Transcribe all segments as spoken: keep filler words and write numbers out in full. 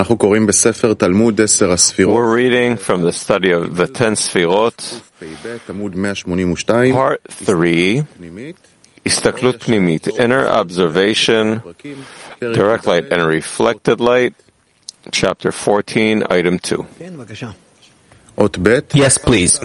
We're reading from the study of the Ten Sfirot, Part three, Istaklut Pnimit, Inner Observation, Direct Light and Reflected Light, Chapter fourteen, Item two. Yes, please.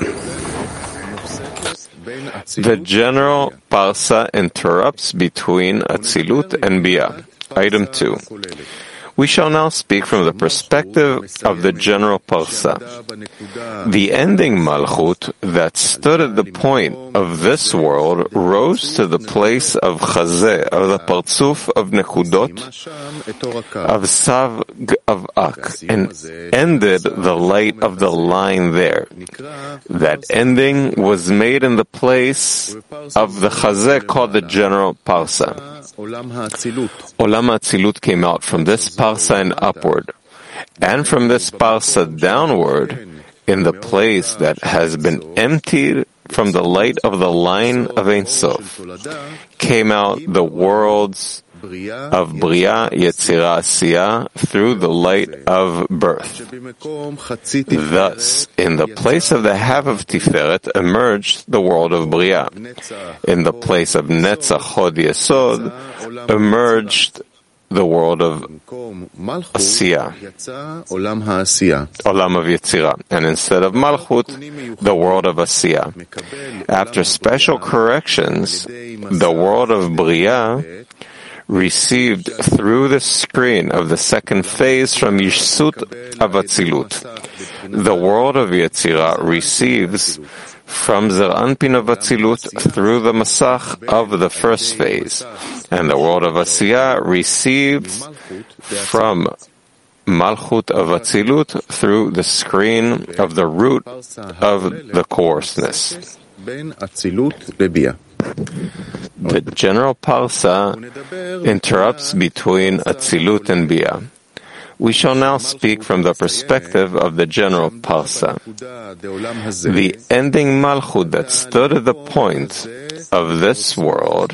The general parsa interrupts between Atzilut and Bia. Item two. We shall now speak from the perspective of the general parsa. The ending Malchut that stood at the point of this world rose to the place of Chazeh, of the Partzuf of Nekudot, of Sav of Ak, and ended the light of the line there. That ending was made in the place of the Chazeh called the general parsa. Olam HaAtzilut came out from this parsa and upward, and from this parsa downward, in the place that has been emptied from the light of the line of Ein Sof, came out the worlds of Bria, Yetzirah, Asiyah, through the light of birth. Thus, in the place of the half of Tiferet emerged the world of Bria. In the place of Netzach, Hod, Yesod emerged the world of Asiyah, Olam of Yetzirah, and instead of Malchut, the world of Asiyah. After special corrections, the world of Bria received through the screen of the second phase from Yishsut of Atzilut. The world of Yetzirah receives from Zer Anpin of Atzilut through the Masach of the first phase, and the world of Asiyah receives from Malchut of Atzilut through the screen of the root of the coarseness. The general parsa interrupts between Atzilut and Bia. We shall now speak from the perspective of the general parsa. The ending Malchut that stood at the point of this world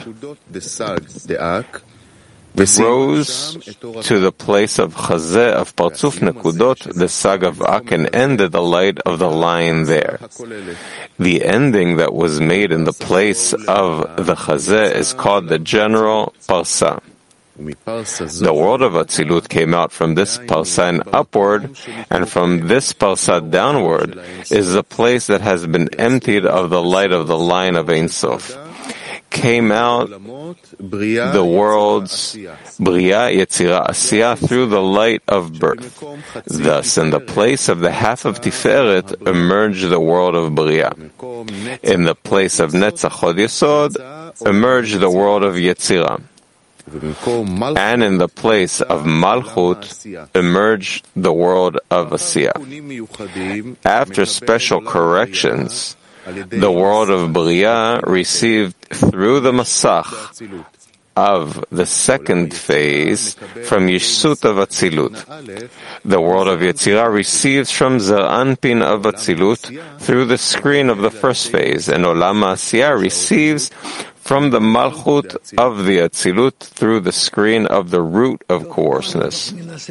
rose to the place of Chazeh of Partzuf Nekudot, the Sag of Ak, and ended the light of the line there. The ending that was made in the place of the Chazeh is called the general parsa. The world of Atzilut came out from this parsa and upward, and from this parsa downward is the place that has been emptied of the light of the line of Ein Sof. Came out the worlds Bria, Yetzirah, Asiyah through the light of birth. Thus, in the place of the half of Tiferet emerged the world of Bria. In the place of Netzach, Hod, Yesod emerged the world of Yetzirah. And in the place of Malchut emerged the world of Asiyah. After special corrections, the world of Bria received through the Masach of the second phase from Yishsut of Atzilut. The world of Yetzirah receives from Zer Anpin of Atzilut through the screen of the first phase, and Olam HaAsiyah receives from the Malchut of the Atzilut through the screen of the root of coarseness.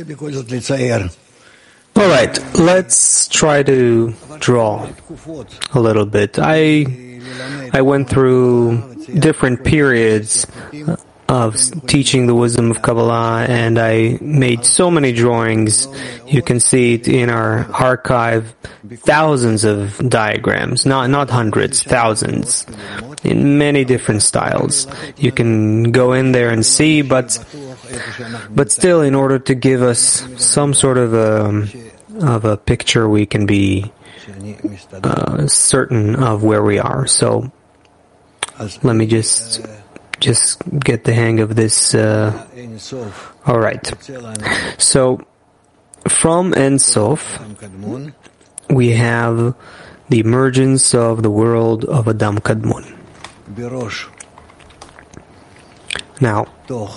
All right, let's try to draw a little bit. I I went through different periods of teaching the wisdom of Kabbalah, and I made so many drawings. You can see it in our archive, thousands of diagrams, not not hundreds, thousands, in many different styles. You can go in there and see, but but still, in order to give us some sort of a of a picture, we can be uh, certain of where we are. So let me just just get the hang of this. Uh, all right. So from Ein Sof, we have the emergence of the world of Adam Kadmon. Now,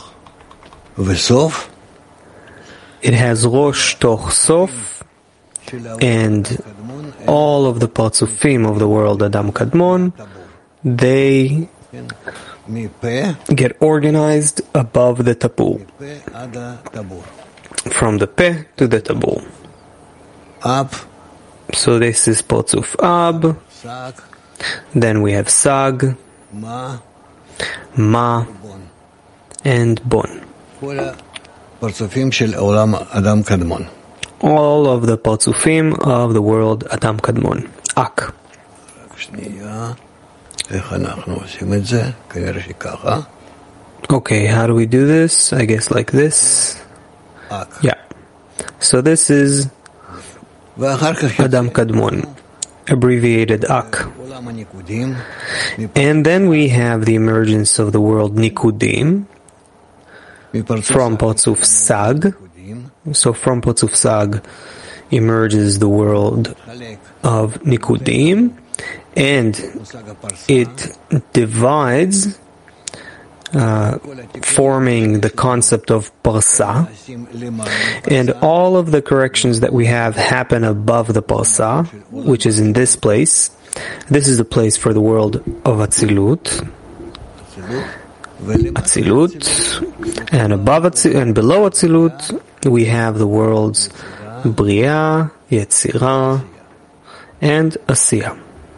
it has Rosh, Toch, Sof, and all of the Partzufim of the world Adam Kadmon, they get organized above the Tabur. from the Peh to the Tabur. Up. So this is Parzuf Ab. Sag. Then we have Sag, Ma. Ma, Bon. and Bon. כל הפרצופים של עולם אדם קדמון. All of the Parzufim of the world Adam Kadmon. Ak. רק שנייה. איך אנחנו עושים את זה? כנראה שככה. Okay, how do we do this? I guess like this. Ak. Yeah. So this is ואחר כך Adam Kadmon, abbreviated Ak. עולם הניקודים. And then we have the emergence of the world Nikudim from Parzuf Sag. So from Parzuf Sag emerges the world of Nikudim, and it divides, uh, forming the concept of Parsa. And all of the corrections that we have happen above the Parsa, which is in this place. This is the place for the world of Atzilut. Atzilut, and above Atzilut, and below Atzilut, we have the worlds Bria, Yetzirah, and Asiya.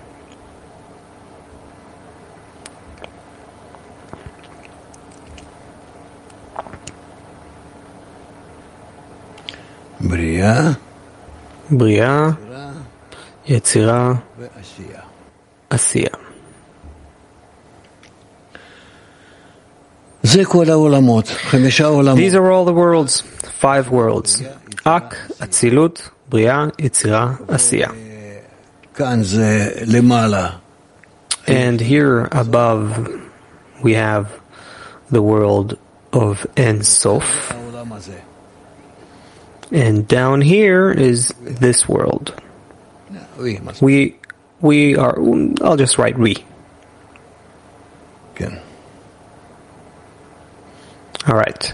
בריאה, Bria, Yetzirah, ועשייה. Asiya. זה כל העולמות, חמישה עולמות. These are all the worlds, five worlds. Ak, Atzilut, Bria, Yetzirah, Asiya. כאן זה למעלה. And here above we have the world of En Sof. העולם הזה. And down here is this world. אוי, מה זה? We, we are, I'll just write we. כן. All right.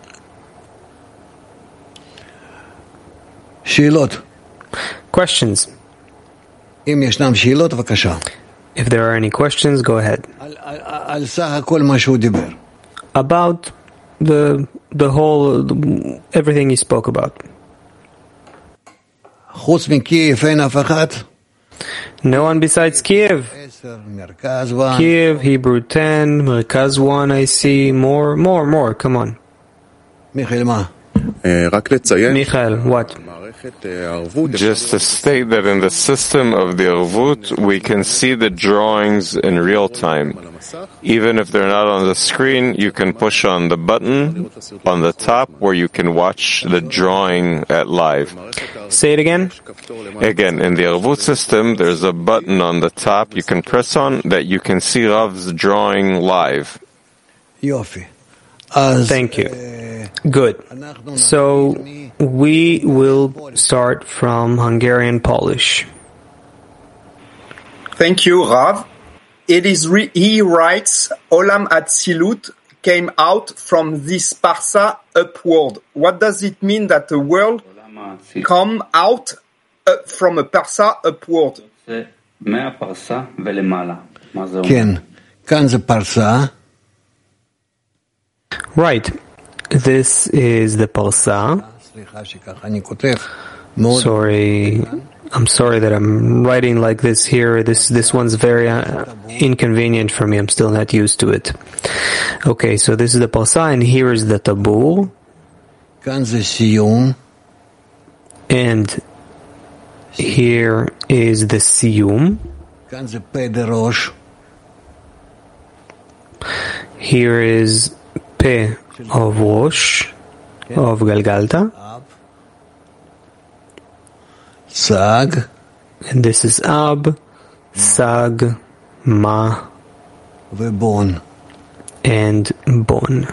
שאלות. Questions. אם ישנם שאלות, בבקשה. If there are any questions, go ahead. על, על, על סך הכל מה שהוא דיבר. About the, the whole, everything he spoke about. חוץ מקייב אין אף אחד. No one besides Kiev. עשר, מרכז one. Kiev, Hebrew ten, Merkaz one, I see. More, more, more. Come on. מיכאל, מה? רק לציין, Michael, what? מערכת הערבות, Just to state that in the system of the Arvut, we can see the drawings in real time. Even if they're not on the screen, you can push on the button on the top where you can watch the drawing at live. Say it again. Again, in the Arvut system, there's a button on the top you can press on that you can see Rav's drawing live. יופי. אז... Thank you. אה, Good. אנחנו So נתחיל we will start from Hungarian Polish. Thank you, Rav. It is re- he writes, Olam Atzilut came out from this parsa upward. What does it mean that the world come out uh, from a parsa upward? מהפרסה ולמעלה. מה זה אומר? כן, כאן זה פרסה. Right. This is the Parsa. סליחה שככה אני כותב. מאוד... Sorry. I'm sorry that I'm writing like this here. This this one's very uh, inconvenient for me. I'm still not used to it. Okay, so this is the Parsa, and here is the Tabur. כאן זה סיום. And here is the Siyum. כאן זה פה דראש. Here is Pe of Rosh, of Galgalta. סג. And this is Ab, Sag, Ma, ובון. and Bon.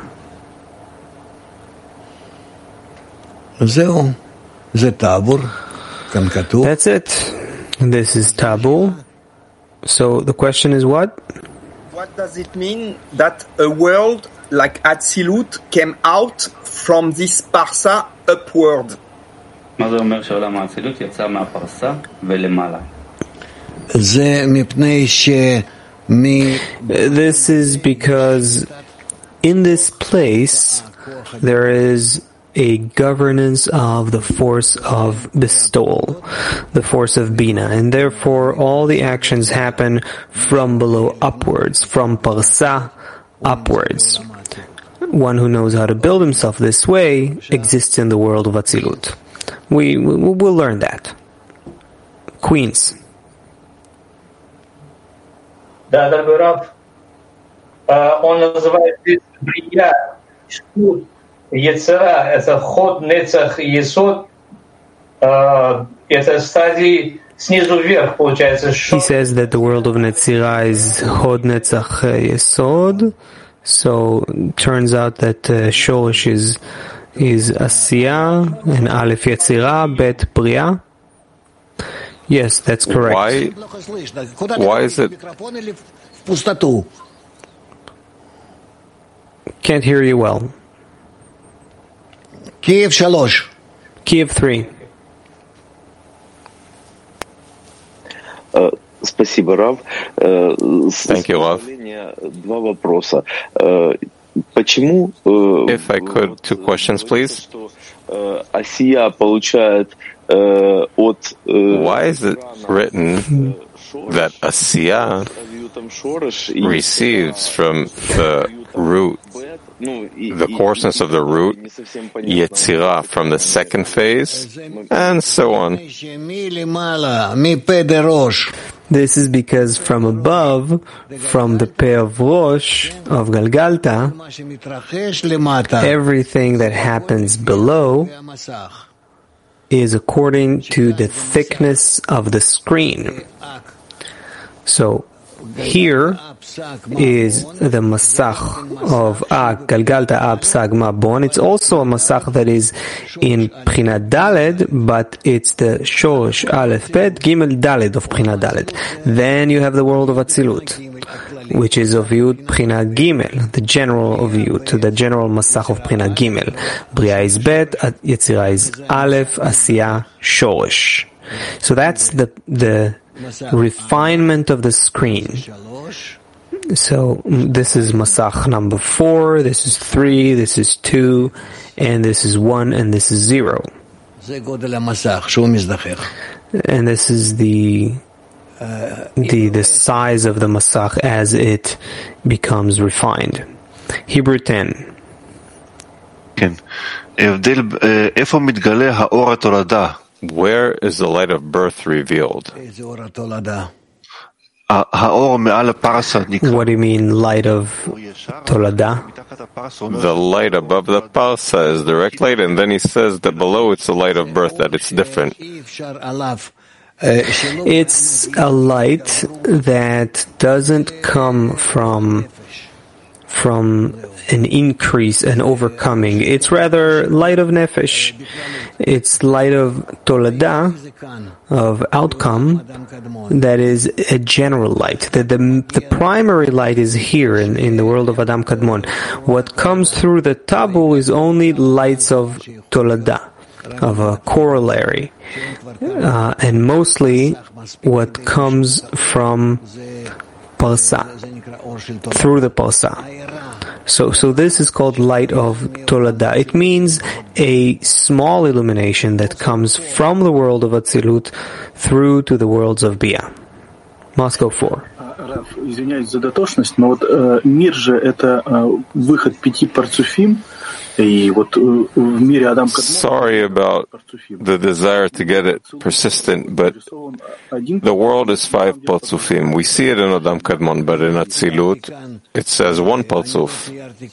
זהו. זה טאבור. כאן כתוב. That's it. This is Tabul. So the question is what? What does it mean that a world like Atzilut came out from this parsa upward? מה זה אומר שעולם האצילות יצא מהפרסה ולמעלה? זה מפני ש... מ... This is because in this place there is a governance of the force of bestowal, the force of Bina, and therefore all the actions happen from below upwards, from Parsa upwards. One who knows how to build himself this way exists in the world of Atzilut. We, we will learn that. Queens. Да, дорогой Рав, он называет здесь Брия, Шкут, Ецера, это ход, Нецах и Есод, это стадии снизу вверх, получается. He says that the world of Netzira is Hod, Netzach, Yesod, so it turns out that uh, Shorish is, is Asiyah, and Aleph Yetzira, Bet Bria. Yes, that's correct. Why, why is it? Can't hear you well. Kiev Shalosh. Kiev three. Спасибо, Рав. Thank you, Rav. Два вопроса. Почему? If I could, two questions, please. Асия получает от. Why is it written that Asiyah receives from the root, the coarseness of the root, Yetzirah from the second phase, and so on? This is because from above, from the Peh of Rosh, of Galgalta, everything that happens below is according to the thickness of the screen. So, here is the Masach of Ag, Galgalta Ab Sag Mabon. It's also a Masach that is in Pchina Daled, but it's the Shosh Aleph Bet Gimel Daled of Pchina Daled. Then you have the world of Atzilut, which is of Yud Pchina Gimel, the general of Yud, the general Masach of Pchina Gimel. Bria is Bet, Yetzirah is Aleph, Asiyah, Shoresh. So that's the the refinement of the screen. So this is Masach number four, this is three, this is two, and this is one, and this is zero. And this is the the the size of the Masach as it becomes refined. Hebrew ten. Where is the light of birth revealed? What do you mean, light of Tolada? The light above the Parsa is direct light, and then he says that below it's the light of birth, that it's different. It's a light that doesn't come from from an increase, an overcoming. It's rather light of nefesh. It's light of tolada, of outcome, that is a general light. The, the, the primary light is here in, in the world of Adam Kadmon. What comes through the tabu is only lights of tolada, of a corollary. Uh, and mostly what comes from Parsa, through the Parsa. So, so this is called light of Tolada. It means a small illumination that comes from the world of Atzilut through to the worlds of Bia. Moscow four. Рав, извиняюсь за дотошность, но вот э, мир же это э, выход пяти парцуфим, и вот э, в мире Адам Кадмон. Sorry about the desire to get it persistent, but the world is five partzufim. We see it in Adam Kadmon, but in Atzilut it says one partzuf.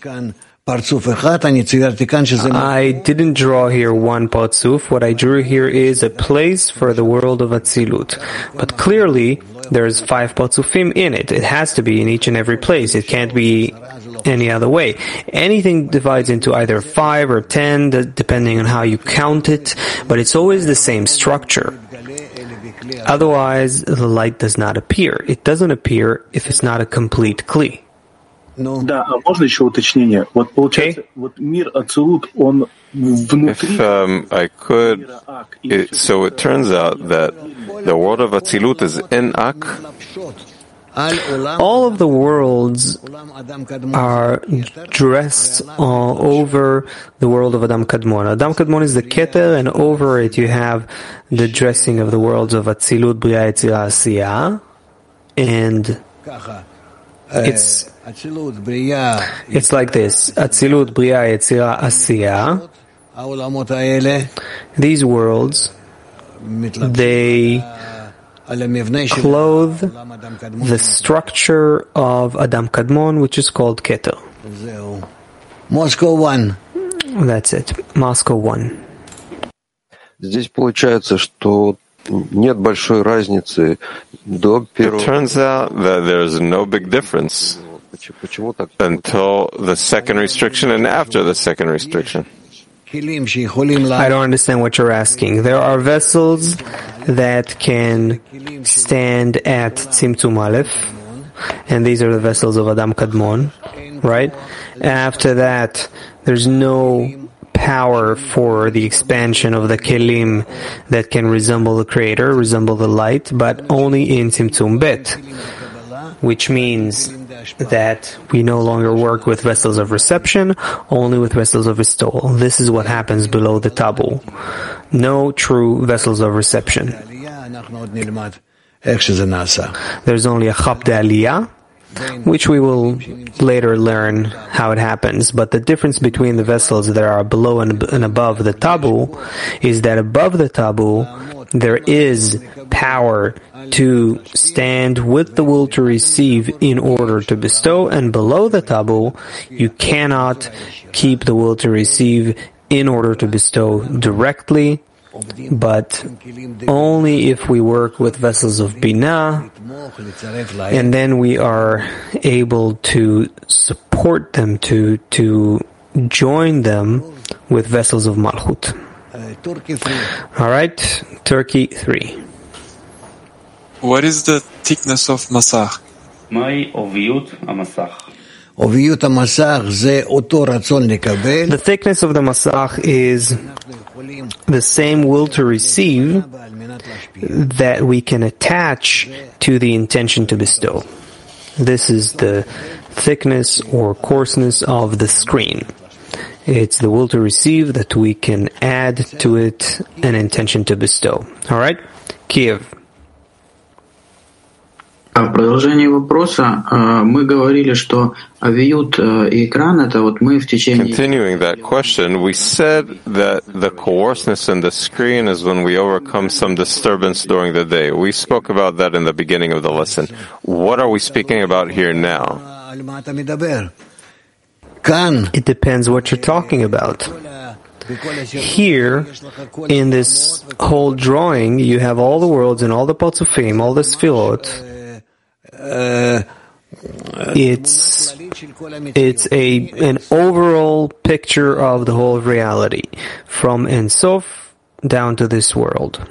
I didn't draw here one partzuf. What I drew here is a place for the world of Atzilut. But clearly, there's five partzufim in it. It has to be in each and every place. It can't be any other way. Anything divides into either five or ten, depending on how you count it, but it's always the same structure. Otherwise, the light does not appear. It doesn't appear if it's not a complete kli. Да, а можно еще уточнение? Вот получается, вот мир Ацилут, он внутри. If um, I could, it, so it turns out that the world of Atzilut is in Ak, All of the worlds are dressed all over the world of Adam Kadmon. Adam Kadmon is the Keter, and over it you have the dressing of the worlds of Atzilut, Bria, Yetzira, Asiya, and it's it's like this: Atzilut, Bria, Yetzira, Asiya. These worlds, they clothe the structure of Adam Kadmon, which is called Keter. Moscow one. That's it. Moscow one. Здесь получается, что нет большой разницы до первого. It turns out that there's no big difference until the second restriction and after the second restriction. I don't understand what you're asking. There are vessels that can stand at Tzimtzum Aleph, and these are the vessels of Adam Kadmon, right? After that, there's no power for the expansion of the kelim that can resemble the Creator, resemble the light, but only in Tzimtzum Bet, which means that we no longer work with vessels of reception, only with vessels of bestowal. This is what happens below the tabu. No true vessels of reception. There's only a chap de aliyah, which we will later learn how it happens. But the difference between the vessels that are below and, and above the tabu is that above the tabu, there is power to stand with the will to receive in order to bestow, and below the tabu, you cannot keep the will to receive in order to bestow directly, but only if we work with vessels of Binah, and then we are able to support them, to, to join them with vessels of Malchut. Alright, Turkey three. What is the thickness of Masach? מהי עוביות המסך? The thickness of the Masach is the same will to receive that we can attach to the intention to bestow. This is the thickness or coarseness of the screen. It's the will to receive that we can add to it an intention to bestow. Alright? Kiev. В продолжении вопроса мы говорили, что авиют и экран это вот мы в течение. Continuing that question, we said that the coarseness in the screen is when we overcome some disturbance during the day. We spoke about that in the beginning of the lesson. What are we speaking about here now? It depends what you're talking about. Here, in this whole drawing, you have all the worlds and all the Parzufim, all the Sfirot. Uh, it's it's a an overall picture of the whole of reality, from Ein Sof down to this world.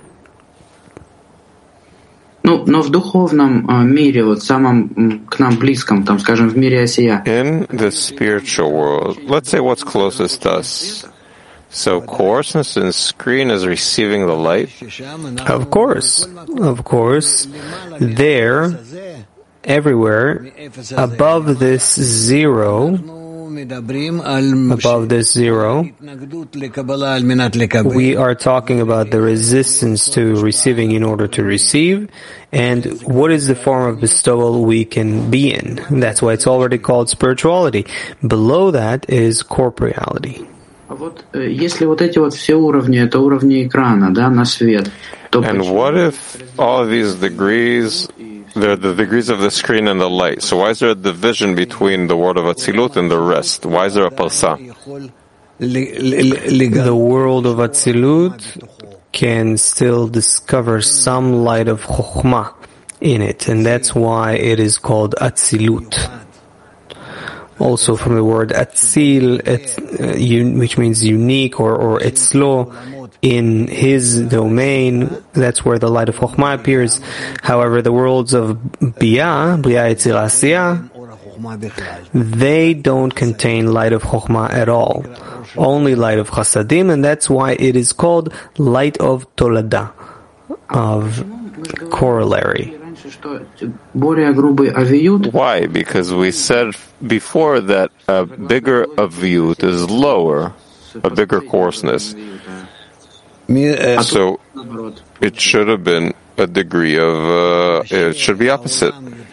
Ну, но в духовном мире, вот самом к нам близком, там, скажем, в мире Осия. In the spiritual world, let's say what's closest to us. So coarseness in screen is receiving the light? Of course, of course. There, everywhere, above this zero, above this zero, we are talking about the resistance to receiving in order to receive, and what is the form of bestowal we can be in. That's why it's already called spirituality. Below that is corporeality. Вот если вот эти вот все уровни, это уровни экрана, да, на свет, то And what if all of these degrees, they're the degrees of the screen and the light? So why is there a division between the world of Atzilut and the rest? Why is there a parsa? The world of Atzilut can still discover some light of Chokhmah in it, and that's why it is called Atzilut. Also from the word Atzil, et, uh, un, which means unique, or, or Etzlo, in his domain, that's where the light of Chokhmah appears. However, the worlds of Bia, Bria, Yetzira, Asiya, they don't contain light of Chokhmah at all. Only light of Chasadim, and that's why it is called light of Tolada, of corollary. Why? Because we said before that a bigger aviyut is lower, a bigger coarseness. So it should have been a degree of, uh, it should be opposite.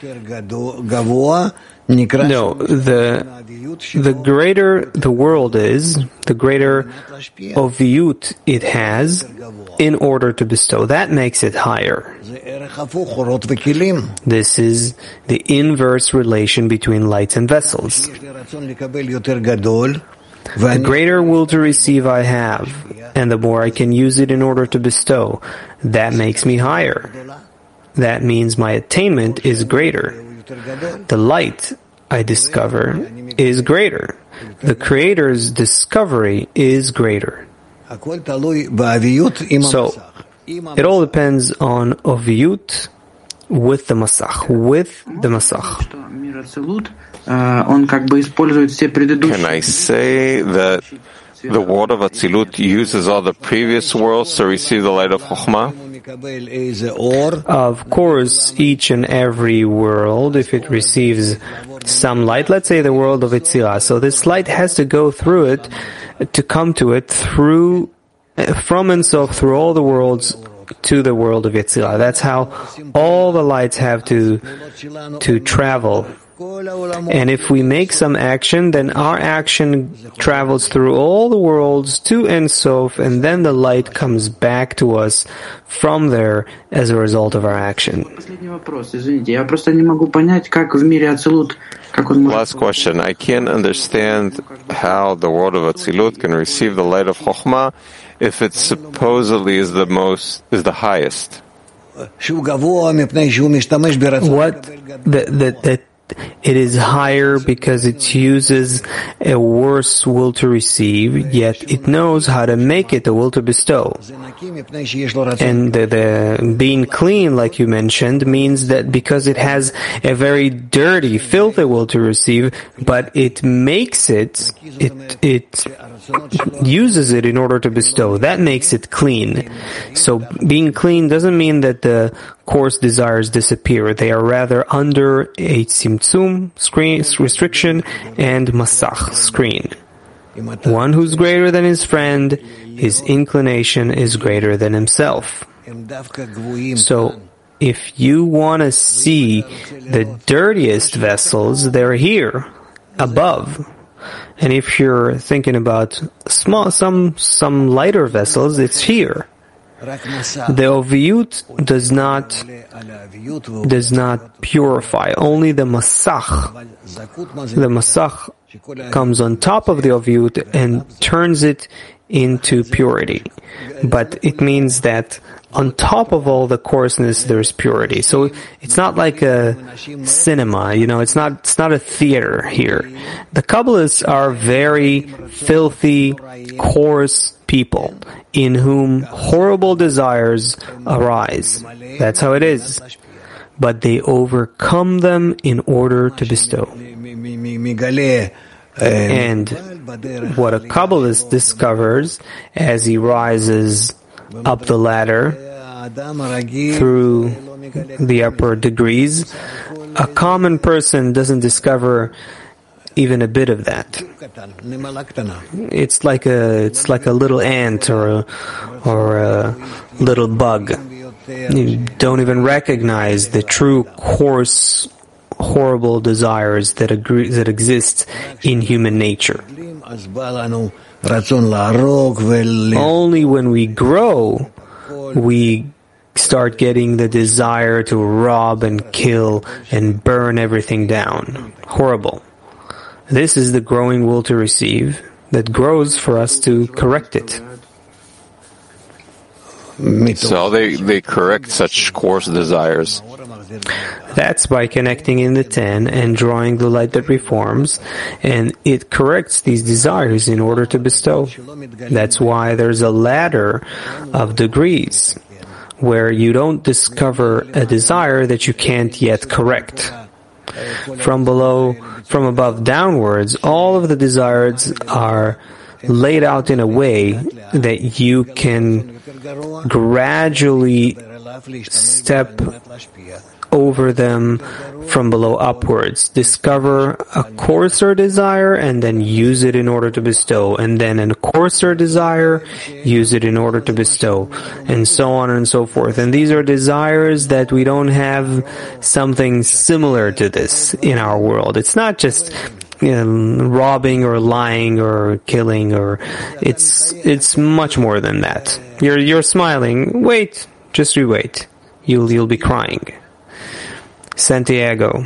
No, the the greater the world is, the greater oviyut it has in order to bestow. That makes it higher. This is the inverse relation between lights and vessels. The greater will to receive I have, and the more I can use it in order to bestow, that makes me higher. That means my attainment is greater. The light I discover is greater. The Creator's discovery is greater. So, it all depends on oviyut with the masach, with the masach. Can I say that the world of Atzilut uses all the previous worlds to receive the light of Chokhmah? Of course, each and every world, if it receives some light, let's say the world of Yetzirah, so this light has to go through it, to come to it through, from Ein Sof, through all the worlds to the world of Yetzirah. That's how all the lights have to, to travel. And if we make some action, then our action travels through all the worlds to Ein Sof, and then the light comes back to us from there as a result of our action. Last question. I can't understand how the world of Atzilut can receive the light of Chokhmah if it supposedly is the most, is the highest. What? The, the, the It is higher because it uses a worse will to receive, yet it knows how to make it a will to bestow. And the, the being clean, like you mentioned, means that because it has a very dirty, filthy will to receive, but it makes it, it, it uses it in order to bestow. That makes it clean. So being clean doesn't mean that the coarse desires disappear. They are rather under a tzimtzum, screen, restriction, and masach, screen. One who's greater than his friend, his inclination is greater than himself. So, if you want to see the dirtiest vessels, they're here, above. And if you're thinking about small, some, some lighter vessels, it's here. The oviyut does not does not purify. Only the masach, the masach comes on top of the oviyut and turns it into purity. But it means that on top of all the coarseness, there's purity. So it's not like a cinema, you know, it's not, it's not a theater here. The Kabbalists are very filthy, coarse people in whom horrible desires arise. That's how it is. But they overcome them in order to bestow. And what a Kabbalist discovers as he rises up the ladder through the upper degrees, a common person doesn't discover even a bit of that. It's like a it's like a little ant or a, or a little bug. You don't even recognize the true coarse, horrible desires that agree, that exist in human nature. Only when we grow, we start getting the desire to rob and kill and burn everything down. Horrible. This is the growing will to receive that grows for us to correct it. So they, they correct such coarse desires. That's by connecting in the ten and drawing the light that reforms, and it corrects these desires in order to bestow. That's why there's a ladder of degrees, where you don't discover a desire that you can't yet correct. From below, from above downwards, all of the desires are laid out in a way that you can gradually step over them from below upwards. Discover a coarser desire and then use it in order to bestow. And then a coarser desire, use it in order to bestow. And so on and so forth. And these are desires that we don't have something similar to this in our world. It's not just you know, robbing or lying or killing, or it's it's much more than that. You're you're smiling. Wait, just you wait. You'll you'll be crying. Santiago.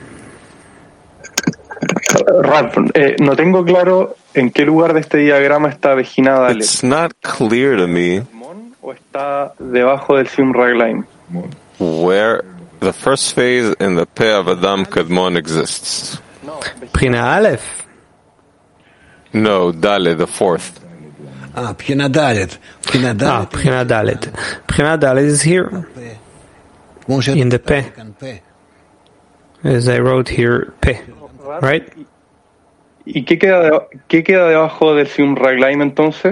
Rap, eh, no tengo claro en qué lugar de este diagrama está Vejina Dalet. It's not clear to me ¿O está debajo del Sium Raglaim? Where the first phase in the Peh of Adam Kadmon exists. Bchina Aleph. No, Dalet, the fourth. Ah, Bchina Dalet. Bchina Dalet. Ah, Bchina Dalet. Bchina Dalet is here. In the Peh. As I wrote here, Peh. Right? ¿Y qué queda, de, qué queda debajo del Sium Raglaim entonces?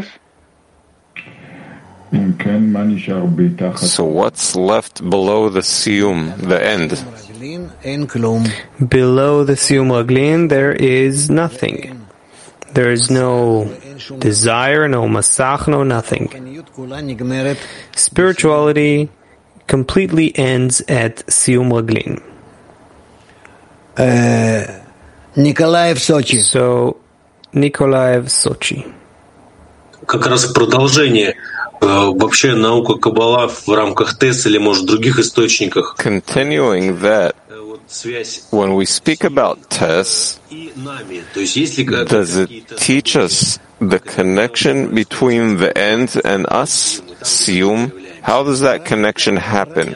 So what's left below the Siyum, the end? Below the Siyum Raglin, there is nothing. There is no desire, no masach, no nothing. Spirituality completely ends at Siyum Raglin. Uh, Nikolaev, Sochi. So, Nikolaev, Sochi. Как раз продолжение. Вообще наука Каббала в рамках ТЭС или, может, в других источниках. Continuing that, when we speak about TESS, does it teach us the connection between the end and us, Siyum? How does that connection happen?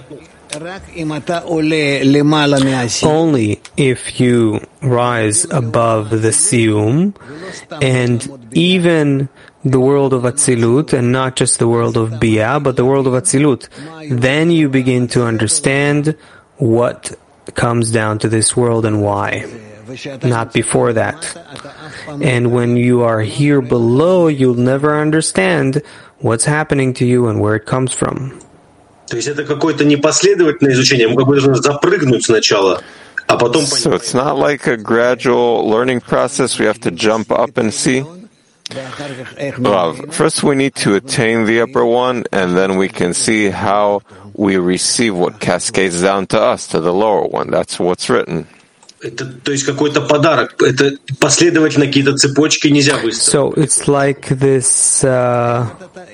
Only if you rise above the Siyum, and even the world of Atzilut, and not just the world of Bia, but the world of Atzilut, then you begin to understand what comes down to this world and why. Not before that. And when you are here below, you'll never understand what's happening to you and where it comes from. То есть это какое-то непоследовательное изучение, мы как бы должны запрыгнуть сначала, а потом... So it's not like a gradual learning process, we have to jump up and see? Well, first we need to attain the upper one, and then we can see how we receive what cascades down to us, to the lower one. That's what's written. Это, то есть какой-то подарок, это последовательно какие-то цепочки нельзя выстроить. So it's like this, uh,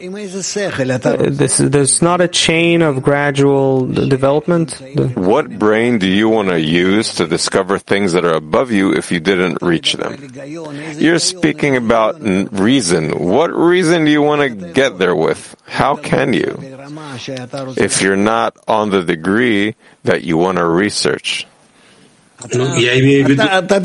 this, there's not a chain of gradual development. What brain do you want to use to discover things that are above you if you didn't reach them? You're speaking about reason. What reason do you want to get there with? How can you? If you're not on the degree that you want to research. Я имею в виду...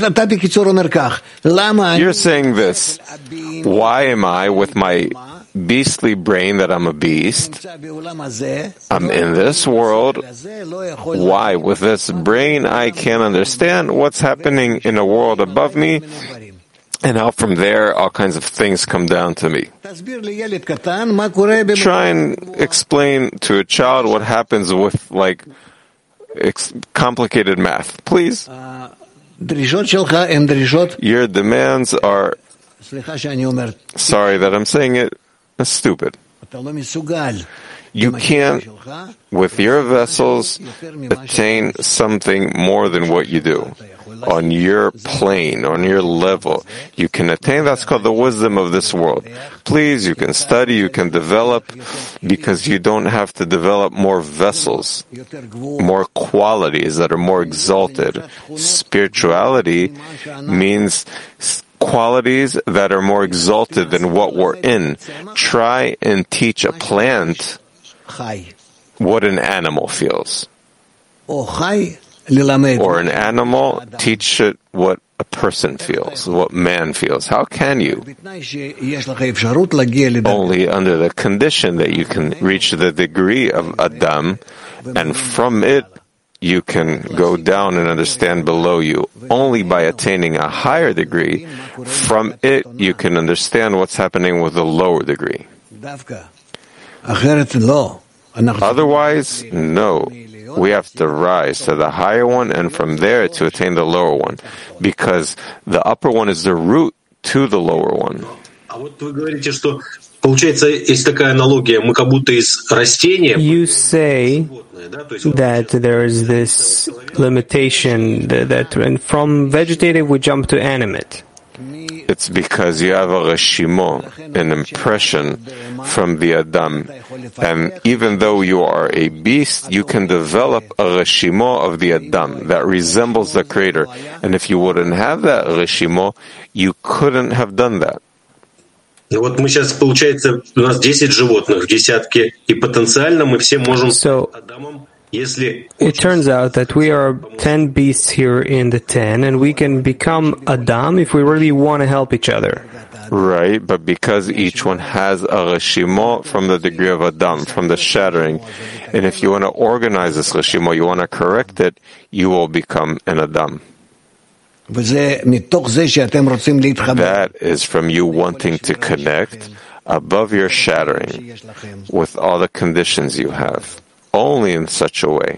You're saying this. Why am I, with my beastly brain that I'm a beast, I'm in this world, why, with this brain, I can't understand what's happening in a world above me, and how from there all kinds of things come down to me. Try and explain to a child what happens with, like, Ex- complicated math, please. Your demands are, sorry that I'm saying it, stupid. You can't, with your vessels, attain something more than what you do. On your plane, on your level, you can attain, that's called the wisdom of this world. Please, you can study, you can develop, because you don't have to develop more vessels, more qualities that are more exalted. Spirituality means qualities that are more exalted than what we're in. Try and teach a plant what an animal feels. Or an animal, teach it what a person feels, what man feels. How can you? Only under the condition that you can reach the degree of Adam, and from it you can go down and understand below you. Only by attaining a higher degree, from it you can understand what's happening with the lower degree. Otherwise, no. We have to rise to the higher one and from there to attain the lower one, because the upper one is the root to the lower one. You say that there is this limitation that, that and from vegetative we jump to animate. It's because you have a reshimo, an impression from the Adam. And even though you are a beast, you can develop a reshimo of the Adam that resembles the Creator. And if you wouldn't have that reshimo, you couldn't have done that. Вот мы сейчас, получается, у нас десять животных в десятке, и потенциально мы все можем so, Адамом, если... It turns out that we are ten beasts here in the ten, and we can become Adam if we really want to help each other. Right, but because each one has a reshimo from the degree of Adam, from the shattering, and if you want to organize this reshimo, you want to correct it, you will become an Adam. That is from you wanting to connect above your shattering with all the conditions you have, only in such a way.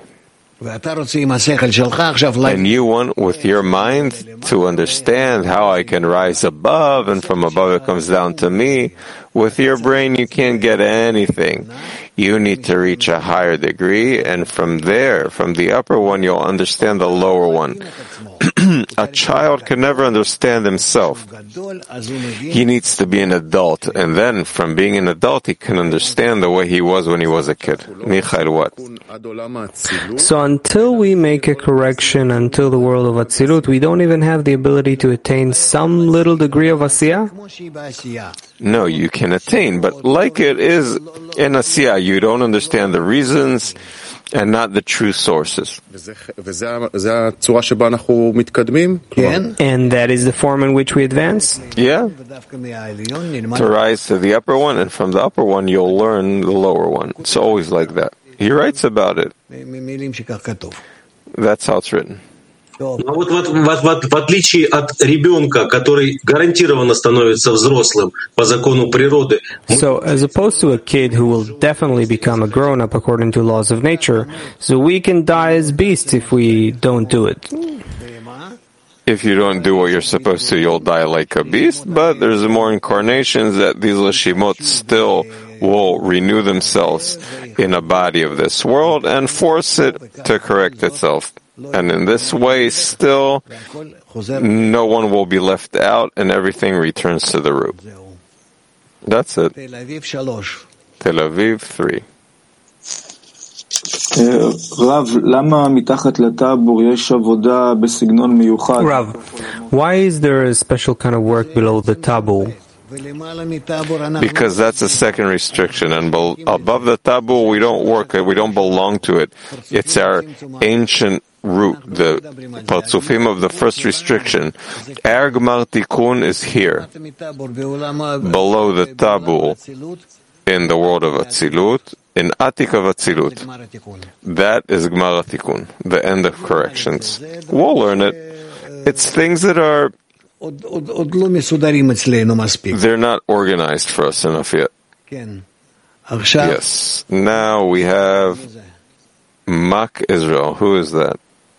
And you want with your mind to understand how I can rise above, and from above it comes down to me. With your brain you can't get anything. You need to reach a higher degree, and from there, from the upper one, you'll understand the lower one. A child can never understand himself. He needs to be an adult, and then from being an adult, he can understand the way he was when he was a kid. Michael, what? So until we make a correction, until the world of Atzilut, we don't even have the ability to attain some little degree of Asiyah? No, you can attain, but like it is in Asiyah, you don't understand the reasons and not the true sources. And that is the form in which we advance? Yeah. To rise to the upper one, and from the upper one you'll learn the lower one. It's always like that. He writes about it. That's how it's written. Но вот в, в, в, в отличие от ребенка, который гарантированно становится взрослым по закону природы. So, as opposed to a kid who will definitely become a grown-up according to laws of nature, so we can die as beasts if we don't do it. If you don't do what you're supposed to, you'll die like a beast, but there's more incarnations that these Lashimot still will renew themselves in a body of this world and force it to correct itself. And in this way, still, no one will be left out and everything returns to the root. That's it. Tel Aviv three. Rav, why is there a special kind of work below the taboo? Because that's a second restriction, and be- above the taboo we don't work, we don't belong to it. It's our ancient root, the parzufim of the first restriction. Our Gmar Tikkun is here, below the taboo, in the world of Atzilut, in Atik of Atzilut. That is Gmar Tikkun, the end of corrections. We'll learn it. It's things that are they're not organized for us enough yet. Yes. Now we have Mak Israel. Who is that?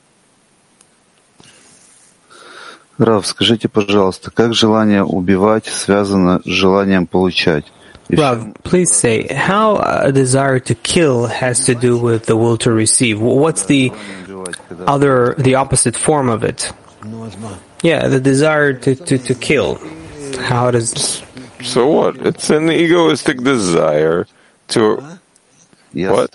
Рав, скажите, пожалуйста, как желание убивать связано с желанием получать? Rav, please say, how a desire to kill has to do with the will to receive? What's the other, the opposite form of it? Yeah, the desire to, to, to kill. How does... So what? It's an egoistic desire to... What?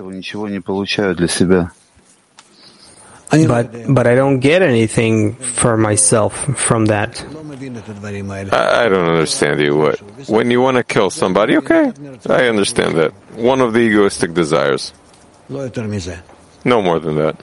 But, but I don't get anything for myself from that. I, I don't understand you. What? When you want to kill somebody, okay, I understand that. One of the egoistic desires. No more than that.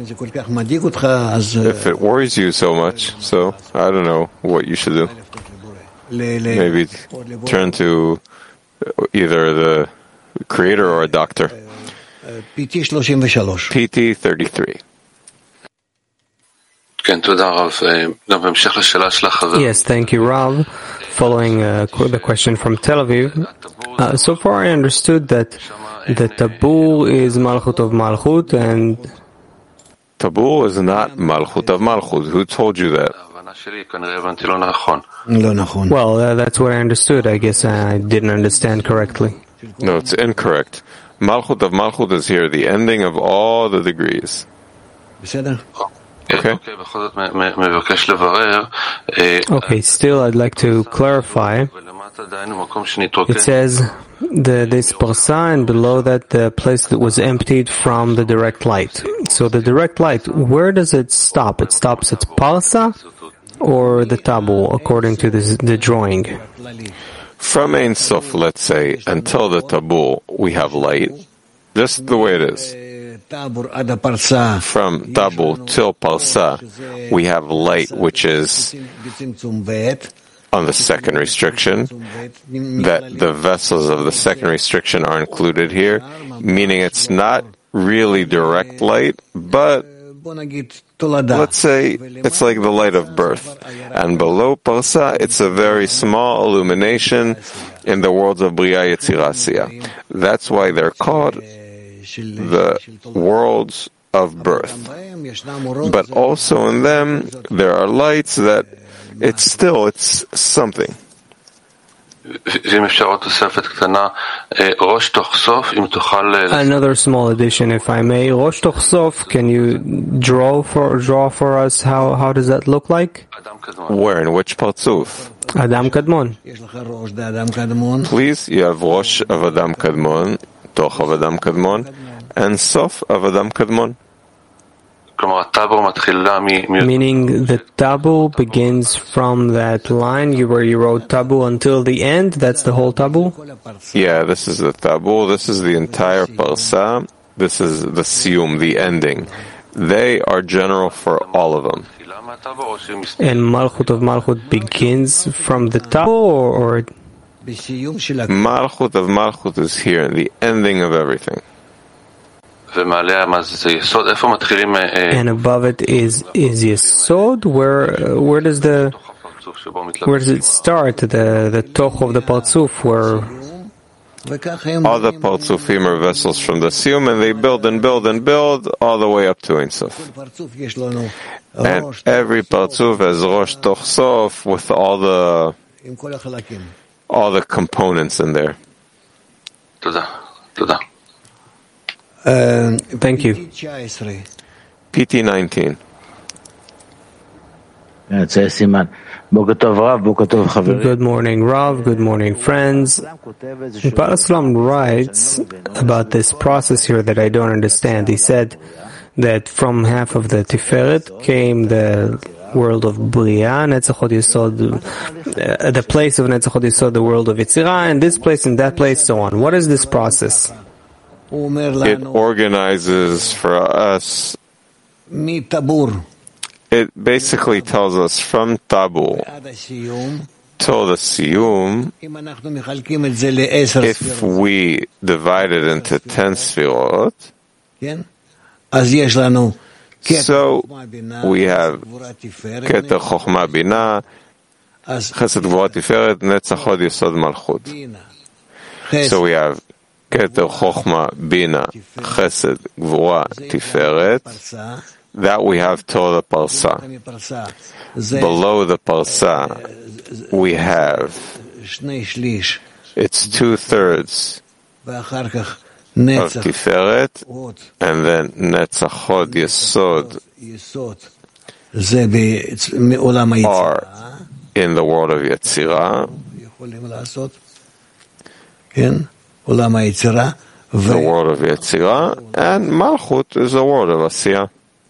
If it worries you so much, so I don't know what you should do. Maybe turn to either the creator or a doctor. P T thirty-three. Yes, thank you, Rav. Following uh, the question from Tel Aviv, uh, so far I understood that the taboo is Malchut of Malchut, and Tabul is not Malchut of Malchut. Who told you that? Well, uh, that's what I understood. I guess I didn't understand correctly. No, it's incorrect. Malchut of Malchut is here, the ending of all the degrees. Okay. Okay, still I'd like to clarify. It says the this parsa, and below that the place that was emptied from the direct light. So the direct light, where does it stop? It stops at parsa or the tabul, according to this, the drawing? From Ein Sof, let's say, until the tabul, we have light, just the way it is. From tabul till parsa, we have light, which is on the second restriction, that the vessels of the second restriction are included here, meaning it's not really direct light, but let's say it's like the light of birth. And below parsa, it's a very small illumination in the worlds of Bria, Yetzirah, Asiyah. That's why they're called the worlds of birth. But also in them, there are lights that it's still, it's something. Another small addition, if I may. Rosh Toch Sof, can you draw for draw for us? How how does that look like? Where, in which Partzuf? Adam Kadmon. Please, you have Rosh of Adam Kadmon, Toch of Adam Kadmon, and Sof of Adam Kadmon. Meaning the tabu begins from that line you where you wrote tabu until the end. That's the whole tabu. Yeah, this is the tabu. This is the entire parsa. This is the siyum, the ending. They are general for all of them. And Malchut of Malchut begins from the tabu, or, or Malchut of Malchut is here in the ending of everything. And above it is is Yesod. Where where does the where does it start? The the toch of the Partzuf, where all the Partzufim are vessels from the Siyum, and they build and build and build all the way up to Ein Sof. And every Partzuf has Rosh Toch Sof with all the all the components in there. Uh, Thank you. P T nineteen. Good morning, Rav. Good morning, friends. Paraslam writes about this process here that I don't understand. He said that from half of the Tiferet came the world of Bria, Netzachot Yesod, uh, the place of Netzachot Yesod, the world of Yetzirah, and this place and that place, so on. What is this process? It organizes for us. It basically tells us from Tabul till the Siyum, if we divide it into ten Sfirot, so we have Keter Chochma Bina, Chesed Gvura Tiferet, Netzachot Yesod Malchut. So we have Keter Chochma Bina Chesed Gvura Tiferet, that we have till the Parsa. Below the Parsa we have it's two thirds of Tiferet, and then Netzachot Yesod are in the world of Yetzirah, the world of Yetzirah, and Malchut is the world of Asiyah.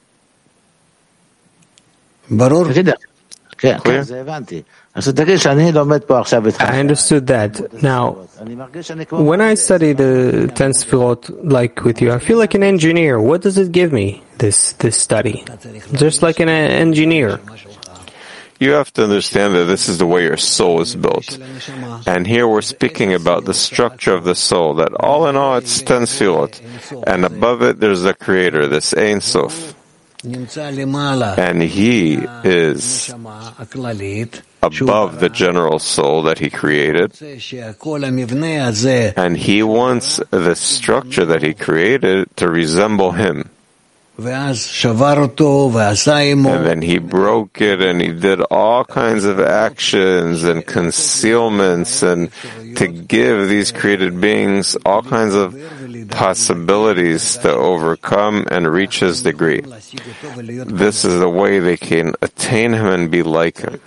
Clear? I understood that. Now, when I study the ten Sfirot, like with you, I feel like an engineer. What does it give me, this this study? Just like an engineer. You have to understand that this is the way your soul is built. And here we're speaking about the structure of the soul, that all in all it's ten Sfirot. And above it there's the Creator, this Ein Sof. And He is above the general soul that He created. And He wants the structure that He created to resemble Him. And then he broke it, and he did all kinds of actions and concealments, and to give these created beings all kinds of possibilities to overcome and reach his degree. This is the way they can attain him and be like him.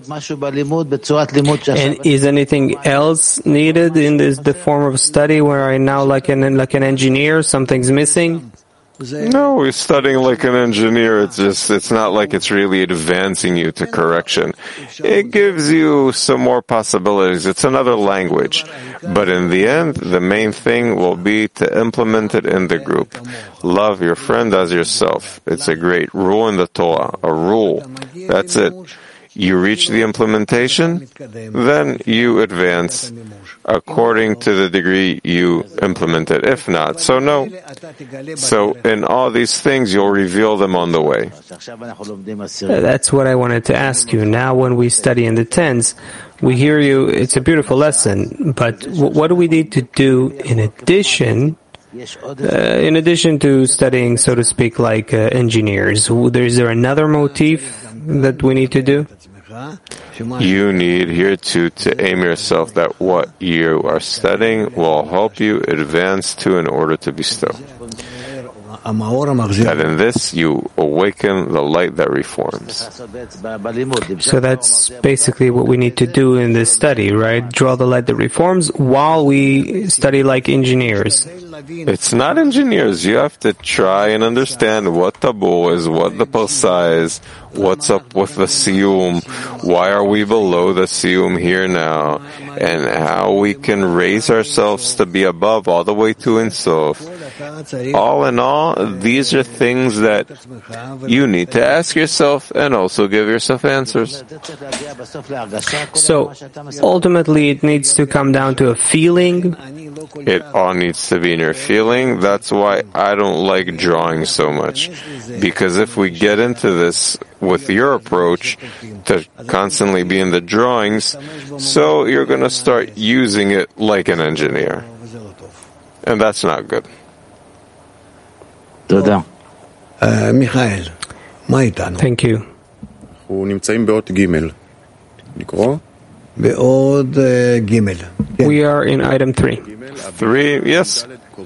And is anything else needed in this the form of study where I now like an like an engineer, something's missing? No, we're studying like an engineer. It's just, it's not like it's really advancing you to correction. It gives you some more possibilities. It's another language. But in the end, the main thing will be to implement it in the group. Love your friend as yourself. It's a great rule in the Torah, a rule. That's it. You reach the implementation, then you advance according to the degree you implement it. If not, so no. So in all these things, you'll reveal them on the way. That's what I wanted to ask you. Now when we study in the tens, we hear you, it's a beautiful lesson, but what do we need to do in addition Uh, in addition to studying, so to speak, like uh, engineers? Is there another motif that we need to do? You need here to, to aim yourself that what you are studying will help you advance to in order to bestow. That in this you awaken the light that reforms. So that's basically what we need to do in this study, right? Draw the light that reforms while we study like engineers. It's not engineers. You have to try and understand what Tabor is, what the Parsa is, what's up with the Siyum, why are we below the Siyum here now, and how we can raise ourselves to be above all the way to Ein Sof. All in all, these are things that you need to ask yourself and also give yourself answers. So, ultimately it needs to come down to a feeling. It all needs to be in your feeling. That's why I don't like drawing so much. Because if we get into this with your approach to constantly be in the drawings, so you're going to start using it like an engineer. And that's not good. תודה. מיכאל, מה איתנו? Thank you. אנחנו נמצאים באות ג' לקרוא? בעוד ג'. We are in item three. Three, yes.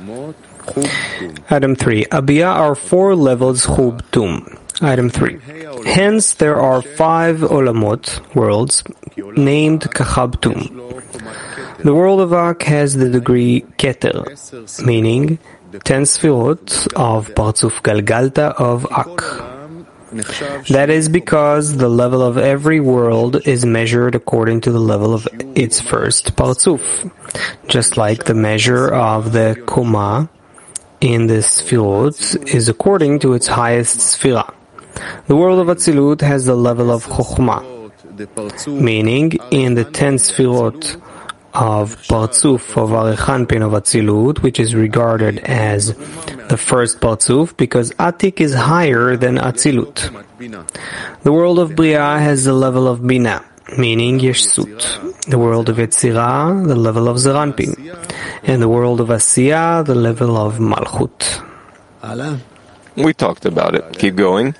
Item three. Abiyah are four levels Chub Tum. Item three. Hence there are five olamot, worlds, named Kachab Tum. The world of Ak has the degree Keter, meaning ten Sfirot of Partzuf Galgalta of Ak. That is because the level of every world is measured according to the level of its first Partzuf, just like the measure of the Koma in the Sfirot is according to its highest Sfira. The world of Atzilut has the level of Chokhmah, meaning in the ten Sfirot of Partzuf of Arechanpin of Atzilut, which is regarded as the first Partzuf because Atik is higher than Atzilut. The world of Bria has the level of Bina, meaning Yeshut. The world of Yetzirah, the level of Zeranpin. And the world of Asiya, the level of Malchut. We talked about it. Keep going.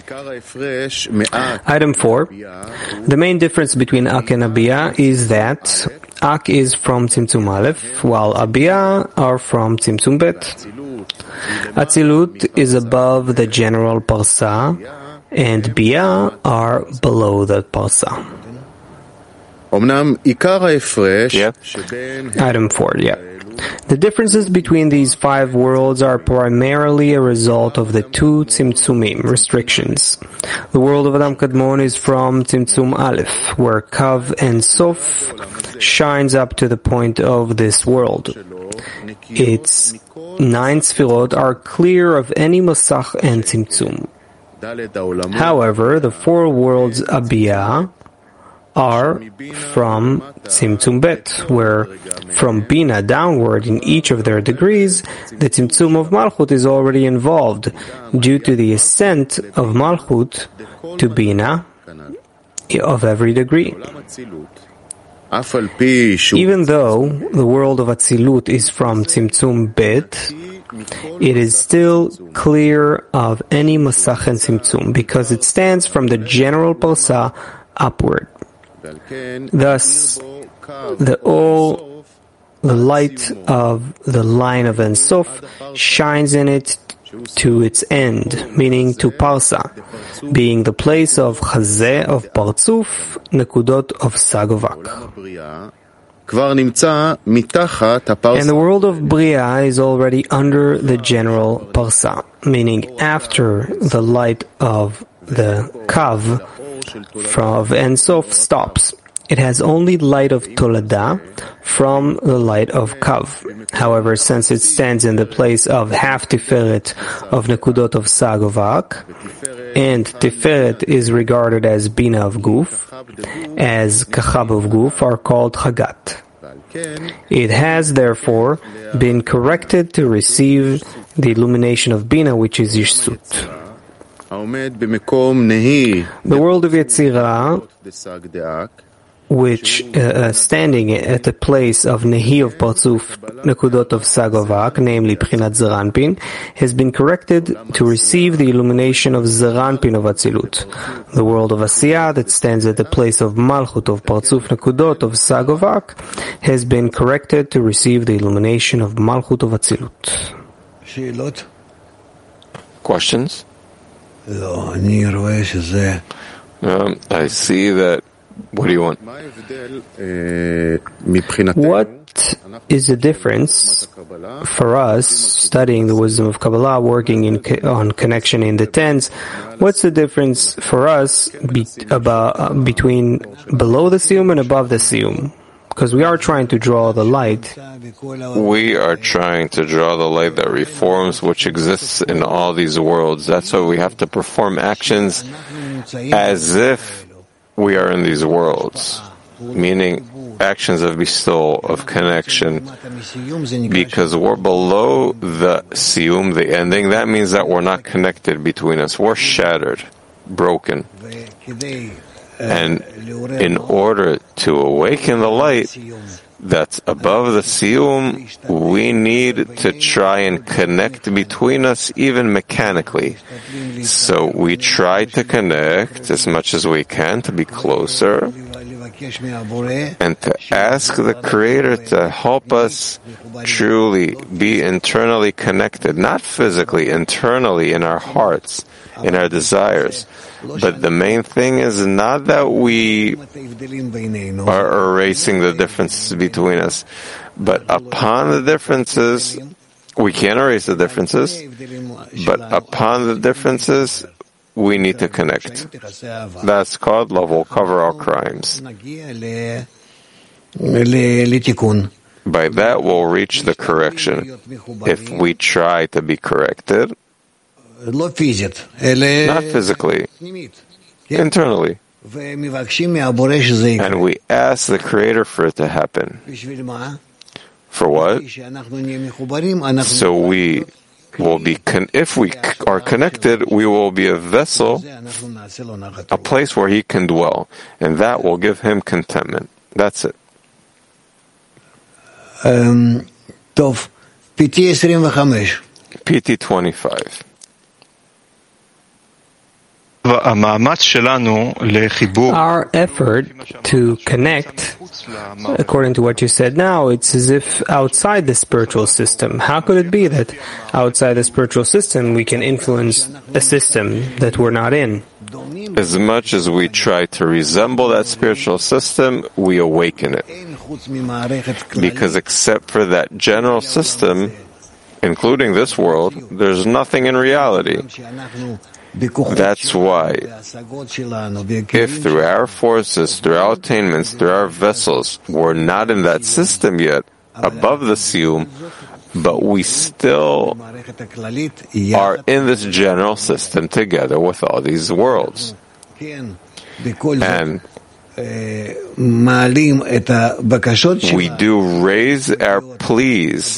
Item four. The main difference between Ak and Abiyah is that Ak is from Tzimtzum Aleph, while Abiyah are from Tzimtzum Bet. Atzilut is above the general Parsa, and Biyah are below the Parsa. Yeah. Item four, yeah. The differences between these five worlds are primarily a result of the two Tzimtzumim, restrictions. The world of Adam Kadmon is from Tzimtzum Aleph, where Kav and Sof shines up to the point of this world. Its nine Sfirot are clear of any Masach and Tzimtzum. However, the four worlds Abiyah are from Tzimtzum Bet, where from Bina downward in each of their degrees, the Tzimtzum of Malchut is already involved due to the ascent of Malchut to Bina of every degree. Even though the world of Atzilut is from Tzimtzum Bet, it is still clear of any Masach and Tzimtzum because it stands from the general Parsa upward. Thus, the all, the light of the line of Ein Sof shines in it to its end, meaning to Parsa, being the place of Chazeh of Partzuf, Nekudot of Sagovak. And the world of Bria is already under the general Parsa, meaning after the light of the Kav from Ein Sof stops. It has only light of Tolada from the light of Kav. However, since it stands in the place of half Tiferet of Nekudot of Sagovak, and Tiferet is regarded as Bina of Guf, as Kachab of Guf are called Chagat. It has, therefore, been corrected to receive the illumination of Bina, which is Yishsut. The world of Yetzirah, which uh, standing at the place of Nehi of Partzuf, Nekudot of Sagovak, namely Pchinat Zeranpin, has been corrected to receive the illumination of Zeranpin of Atzilut. The world of Asiyah, that stands at the place of Malchut of Partzuf, Nekudot of Sagovak, has been corrected to receive the illumination of Malchut of Atzilut. Questions? Um, I see that. What do you want? What is the difference for us studying the wisdom of Kabbalah, working in, on connection in the tens? What's the difference for us be, about, uh, between below the siyum and above the siyum? Because we are trying to draw the light. We are trying to draw the light that reforms, which exists in all these worlds. That's why we have to perform actions as if we are in these worlds, meaning actions of bestowal, of connection, because we're below the siyum, the ending. That means that we're not connected between us. We're shattered, broken. And in order to awaken the light that's above the siyum, we need to try and connect between us even mechanically. So we try to connect as much as we can to be closer and to ask the Creator to help us truly be internally connected, not physically, internally in our hearts, in our desires. But the main thing is not that we are erasing the differences between us, but upon the differences, we can't erase the differences, but upon the differences, we need to connect. That's called love will cover our crimes. By that, we'll reach the correction. If we try to be corrected, not physically, internally. And we ask the Creator for it to happen. For what? So we will be, con- if we are connected, we will be a vessel, a place where He can dwell. And that will give Him contentment. That's it. Um, P T twenty-five. P T twenty-five. Our effort to connect, according to what you said now, it's as if outside the spiritual system. How could it be that outside the spiritual system we can influence a system that we're not in? As much as we try to resemble that spiritual system, we awaken it. Because except for that general system, including this world, there's nothing in reality. That's why, if through our forces, through our attainments, through our vessels, we're not in that system yet, above the siyum, but we still are in this general system together with all these worlds. And we do raise our pleas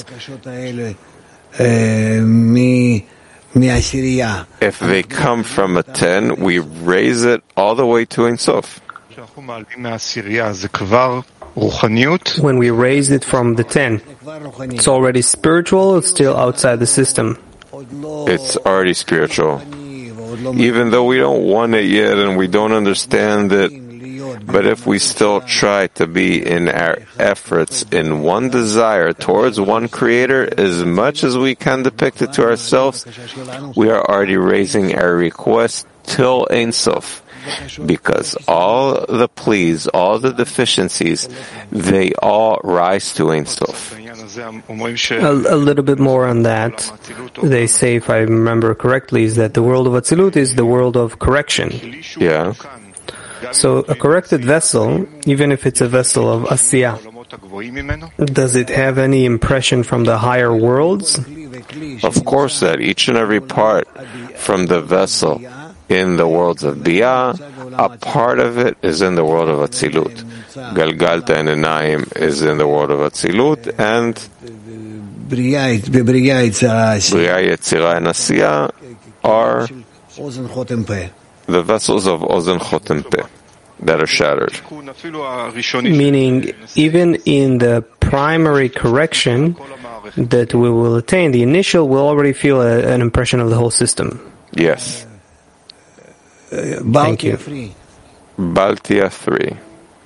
if they come from a ten, we raise it all the way to Ein Sof. when we raised it from the ten. It's already spiritual, it's still outside the system. It's already spiritual. Even though we don't want it yet and we don't understand it, but if we still try to be in our efforts in one desire towards one creator, as much as we can depict it to ourselves, we are already raising our request till Ein Sof. Because all the pleas, all the deficiencies, they all rise to Ein Sof. A, a little bit more on that. They say, if I remember correctly, is that the world of Atzilut is the world of correction. Yeah. So a corrected vessel, even if it's a vessel of Asiyah, does it have any impression from the higher worlds? Of course, that each and every part from the vessel in the worlds of Biyah, a part of it is in the world of Atzilut. Galgalta and Enayim is in the world of Atzilut, and Briya, Yetzirah, and Asiyah are the vessels of Ozen Chotem Peh that are shattered. Meaning, even in the primary correction that we will attain, the initial will already feel a, an impression of the whole system. Yes. Thank you. Baltia three.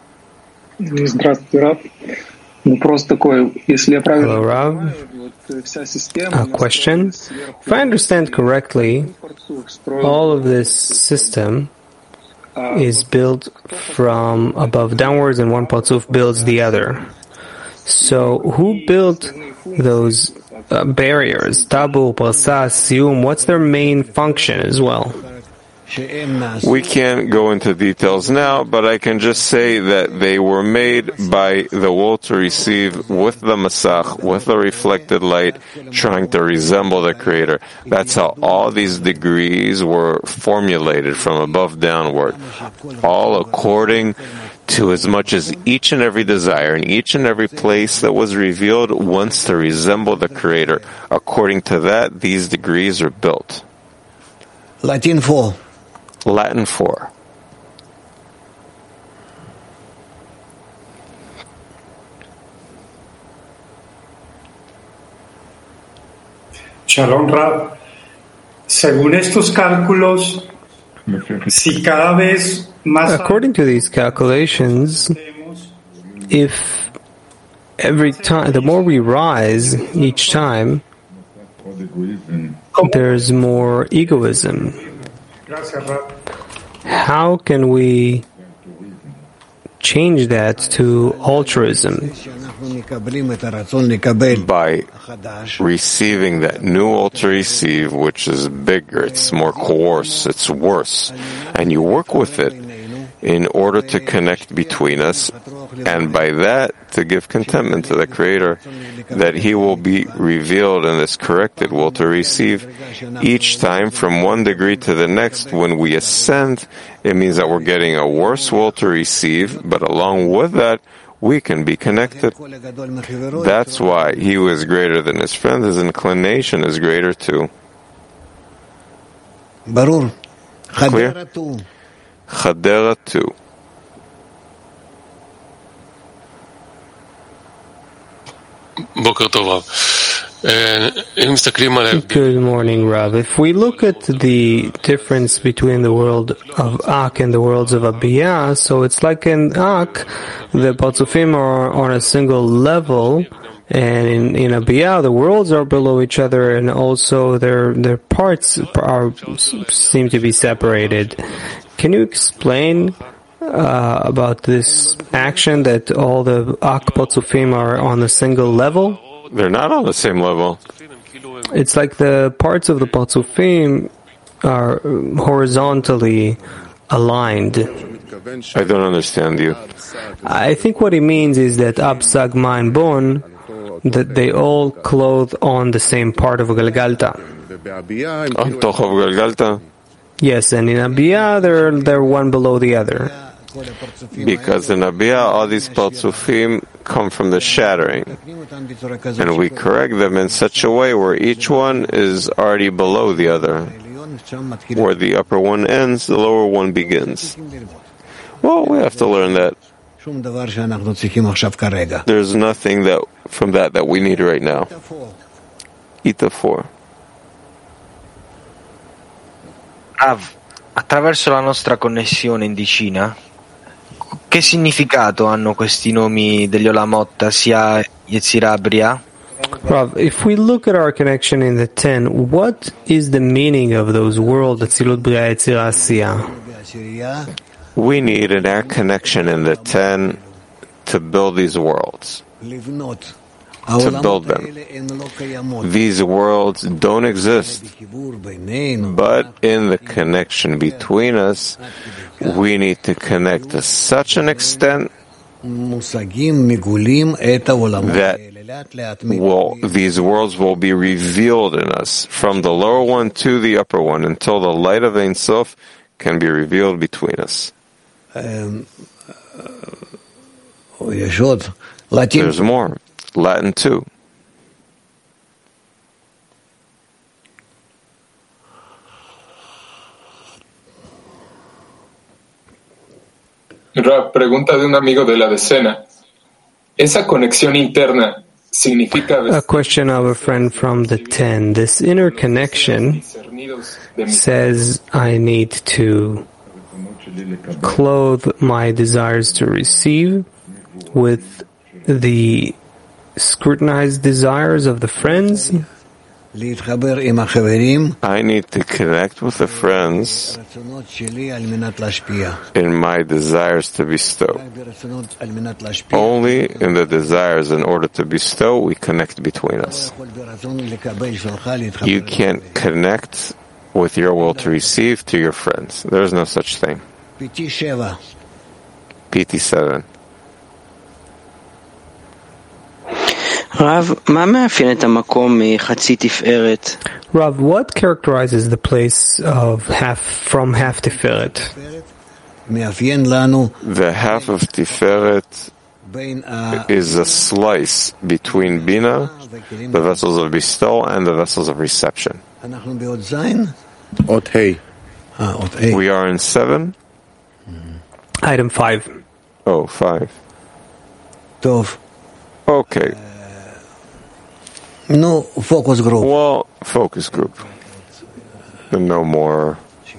Hello, Rav. A question. If I understand correctly, all of this system is built from above downwards and one Parzuf builds the other. So who built those uh, barriers? Tabu, Parsa, Sium, what's their main function as well? We can't go into details now, but I can just say that they were made by the will to receive with the Masach, with the reflected light, trying to resemble the Creator. That's how all these degrees were formulated from above downward, all according to as much as each and every desire in each and every place that was revealed wants to resemble the Creator. According to that, these degrees are built. Latin four. Latin four. Shalom Rab. Según estos cálculos, si cada vez más. According to these calculations, if every time, the more we rise each time, there's more egoism. How can we change that to altruism? By receiving that new will to receive, which is bigger, it's more coarse, it's worse, and you work with it in order to connect between us, and by that to give contentment to the Creator, that He will be revealed in this corrected will to receive each time from one degree to the next. When we ascend, it means that we're getting a worse will to receive, but along with that, we can be connected. That's why he who is greater than his friend, his inclination is greater too. Barur. Clear? Chadera two. Good morning, Rav. If we look at the difference between the world of Ak and the worlds of Abiyah, so it's like in Ak, the Parzufim are on a single level, and in, in Abiyah, the worlds are below each other, and also their their parts are seem to be separated. Can you explain uh, about this action that all the Ak Parzufim are on a single level? They're not on the same level. It's like the parts of the Parzufim are horizontally aligned. I don't understand you. I think what he means is that Ab, Sag, Ma, and Bon, that they all clothe on the same part of Galgalta. On top of Galgalta? Yes, and in Abiyah, they're, they're one below the other. Because in Abiyah, all these Parzufim come from the shattering. And we correct them in such a way where each one is already below the other. Where the upper one ends, the lower one begins. Well, we have to learn that. There's nothing that from that that we need right now. Ita four. Rav, attraverso la nostra connessione in decina, che significato hanno questi nomi degli Olamot, sia Yetzirah Bria? Rav, if we look at our connection in the ten, what is the meaning of those worlds, Atzilut, Bria, Yetzirah, Asiya? We need an air connection in the ten to build these worlds, to build them. These worlds don't exist, but in the connection between us, we need to connect to such an extent that will, these worlds will be revealed in us, from the lower one to the upper one, until the light of Ein Sof can be revealed between us. Um, There's more. Latin too. Rav, pregunta de un amigo de la decena. Esa conexión interna significa... A question of a friend from the ten. This inner connection says I need to clothe my desires to receive with the scrutinized desires of the friends. I need to connect with the friends in my desires to bestow. Only in the desires in order to bestow we connect between us. You can't connect with your will to receive to your friends. There is no such thing. P T seven. Rav, what characterizes the place of half from half Tiferet? The half of Tiferet is a slice between Bina, the vessels of bestowal, and the vessels of reception. We are in seven. Item five. Oh, five. Okay. No focus group. Well, focus group. No more.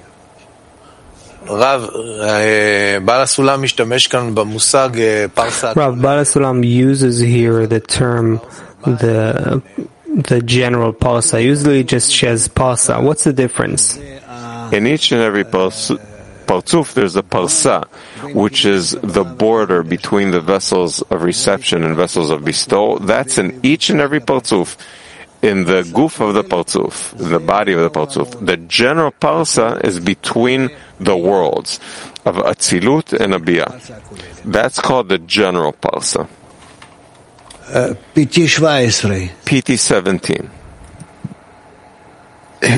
Rav, Baal HaSulam משתמש כאן במושג פרסה. Rav, Baal HaSulam uses here the term the the general parsa. Usually just says parsa. What's the difference? In each and every Partzuf, there's a parsa, which is the border between the vessels of reception and vessels of bestowal. That's in each and every Partzuf. In the guf of the Partzuf, in the body of the Partzuf. The general parsa is between the worlds of Atzilut and Abiyah. That's called the general parsa. Uh, P T seventeen. P T seventeen. I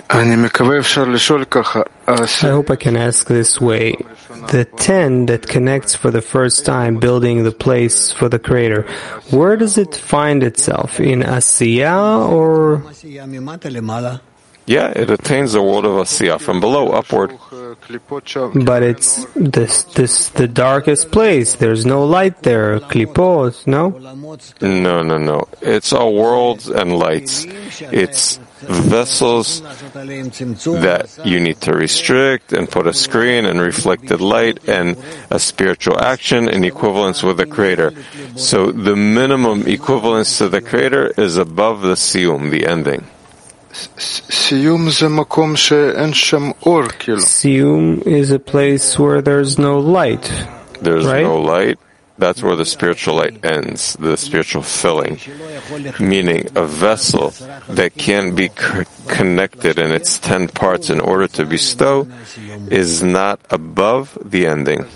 hope I can ask this way. The ten that connects for the first time, building the place for the Creator, where does it find itself? In Asiya or? Yeah, it attains the world of Asiya from below upward. But it's this, this, the darkest place. There's no light there. Klipot, no? No, no, no. It's all worlds and lights. It's vessels that you need to restrict and put a screen and reflected light and a spiritual action in equivalence with the Creator. So the minimum equivalence to the Creator is above the siyum, the ending. Siyum is a place where there's no light. There's right? no light. That's where the spiritual light ends, the spiritual filling. Meaning, a vessel that can be c- connected in its ten parts in order to bestow is not above the ending.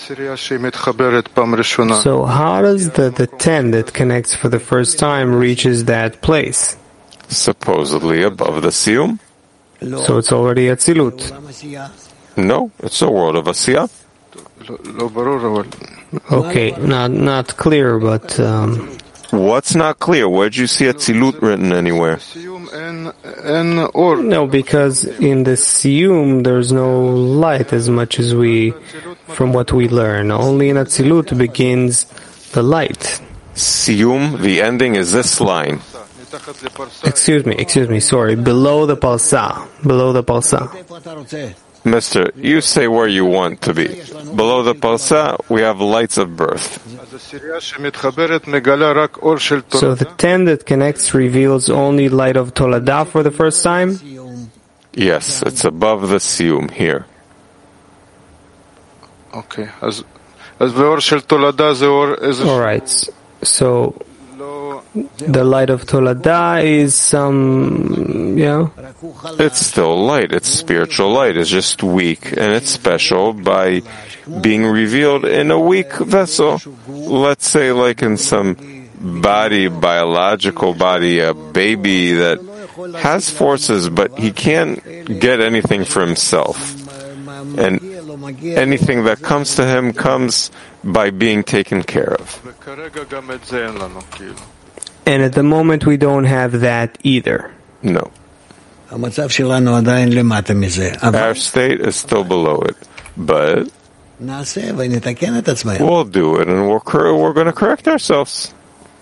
So how does the, the ten that connects for the first time reaches that place? Supposedly above the siyum. So it's already Atzilut. No, it's a world of Asiya. Okay, not not clear, but um, what's not clear? Where'd you see Atzilut written anywhere? No, because in the Siyum there's no light as much as we from what we learn. Only in Atzilut begins the light. Siyum, the ending is this line. Excuse me, excuse me, sorry. Below the Parsa. Below the Parsa. Mister, you say where you want to be. Below the Parsa, we have lights of birth. So the ten that connects reveals only light of Toladah for the first time? Yes, it's above the Siyum here. Okay. Alright, so the light of Toladah is some, yeah? It's still light. It's spiritual light. It's just weak, and it's special by being revealed in a weak vessel. Let's say like in some body, biological body, a baby that has forces, but he can't get anything for himself. And anything that comes to him comes by being taken care of. And at the moment we don't have that either. No. Our state is still below it, but we'll do it, and we're, cor- we're going to correct ourselves.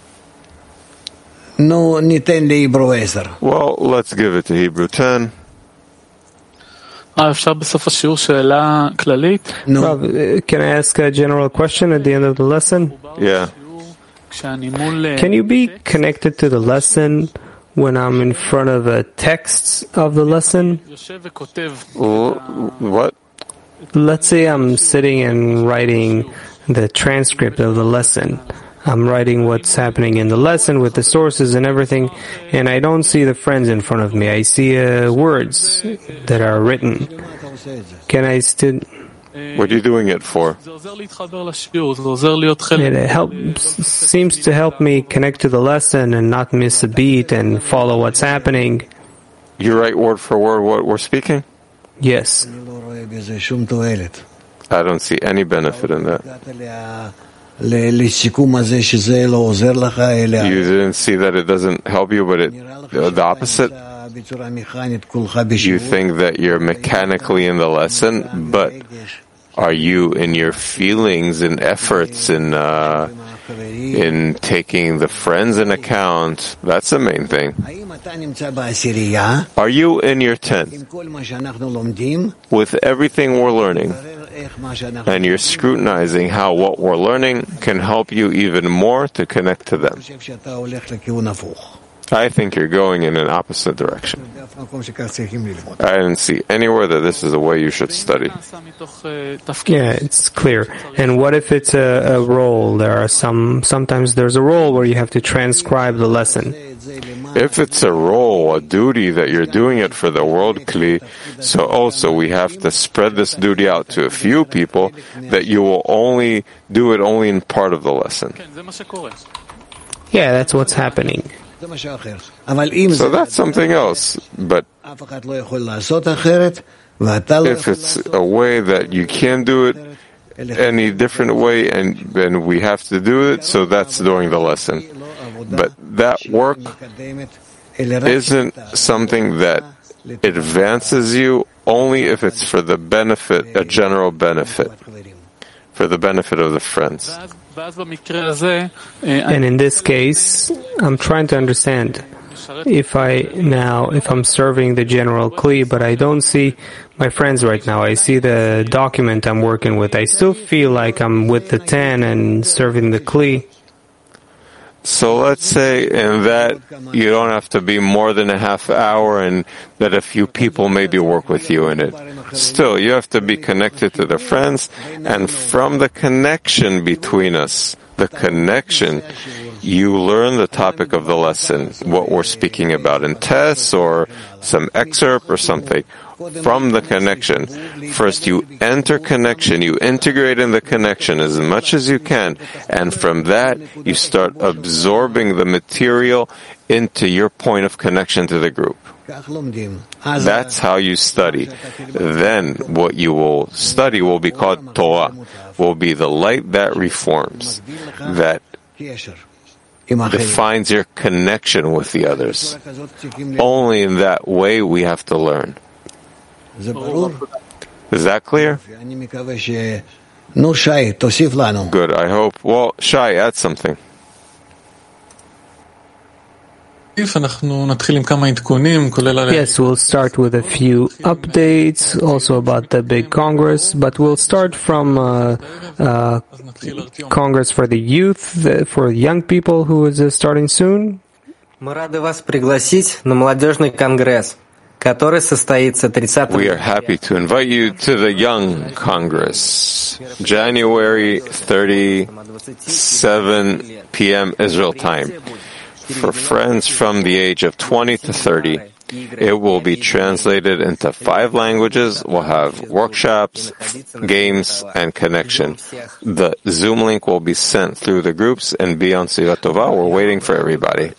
Well, let's give it to Hebrew ten. Rav, can I ask a general question at the end of the lesson? Yeah. Can you be connected to the lesson when I'm in front of a text of the lesson? What? Let's say I'm sitting and writing the transcript of the lesson. I'm writing what's happening in the lesson with the sources and everything, and I don't see the friends in front of me. I see uh, words that are written. Can I still... What are you doing it for? It helps, seems to help me connect to the lesson and not miss a beat and follow what's happening. You write word for word what we're speaking? Yes. I don't see any benefit in that. You didn't see that it doesn't help you, but it the opposite? You think that you're mechanically in the lesson, but are you in your feelings and efforts in uh, in taking the friends in account? That's the main thing. Are you in your tent with everything we're learning, and you're scrutinizing how what we're learning can help you even more to connect to them? I think you're going in an opposite direction. I didn't see anywhere that this is the way you should study. Yeah, it's clear. And what if it's a, a role? There are some, sometimes there's a role where you have to transcribe the lesson. If it's a role, a duty that you're doing it for the world Kli, so also we have to spread this duty out to a few people that you will only do it only in part of the lesson. Yeah, that's what's happening. So that's something else, but if it's a way that you can't do it any different way and then we have to do it, so that's during the lesson. But that work isn't something that advances you only if it's for the benefit, a general benefit, for the benefit of the friends. And in this case, I'm trying to understand if I now, if I'm serving the general Kli, but I don't see my friends right now. I see the document I'm working with. I still feel like I'm with the ten and serving the Kli. So let's say in that you don't have to be more than a half hour and that a few people maybe work with you in it. Still, you have to be connected to the friends, and from the connection between us, the connection, you learn the topic of the lesson, what we're speaking about in tests or some excerpt or something. From the connection. First you enter connection, you integrate in the connection as much as you can, and from that you start absorbing the material into your point of connection to the group. That's how you study. Then what you will study will be called Torah, will be the light that reforms, that defines your connection with the others. Only in that way we have to learn. Is that clear? No, Shai, tosif lanu. Good, I hope. Well, Shai, add something. Yes, we'll start with a few updates also about the big Congress, but we'll start from uh, uh, Congress for the youth, the, for young people who is uh, starting soon. Мы рады вас пригласить на молодежный конгресс, который состоится тридцатого. We are happy to invite you to the Young Congress, January thirtieth, seven p.m. Israel time. For friends from the age of twenty to thirty, it will be translated into five languages. We'll have workshops, games, and connection. The Zoom link will be sent through the groups and be on Sivá Tova. We're waiting for everybody.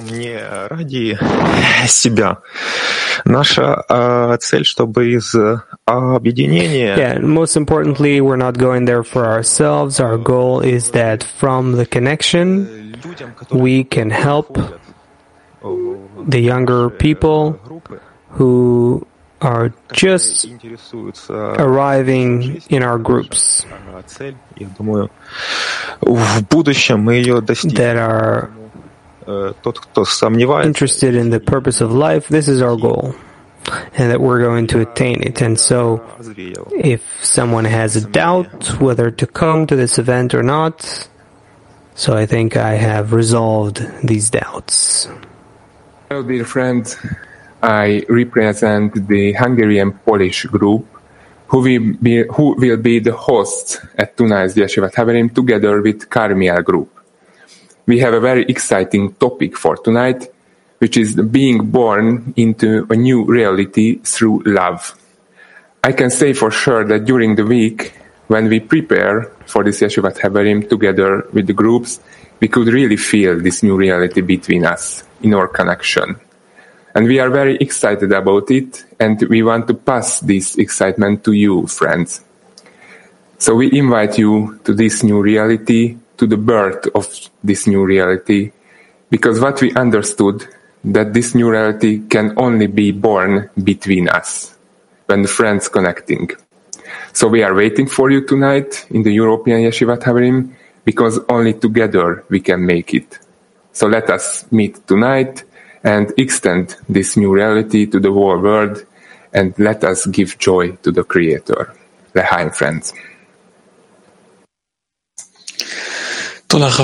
Yeah, and most importantly, we're not going there for ourselves. Our goal is that from the connection, we can help the younger people who are just arriving in our groups, that are interested in the purpose of life. This is our goal, and that we're going to attain it. And so if someone has a doubt whether to come to this event or not, so I think I have resolved these doubts. Hello, dear friends. I represent the Hungarian Polish group who will be, who will be the hosts at tonight's Yeshivat Haverim together with Carmiel Group. We have a very exciting topic for tonight, which is being born into a new reality through love. I can say for sure that during the week, when we prepare for this Yeshivat Haverim together with the groups, we could really feel this new reality between us in our connection. And we are very excited about it, and we want to pass this excitement to you, friends. So we invite you to this new reality, to the birth of this new reality, because what we understood, that this new reality can only be born between us, when the friends connecting. So we are waiting for you tonight in the European Yeshivat Haverim, because only together we can make it. So let us meet tonight and extend this new reality to the whole world, and let us give joy to the Creator. L'chaim, friends. Thank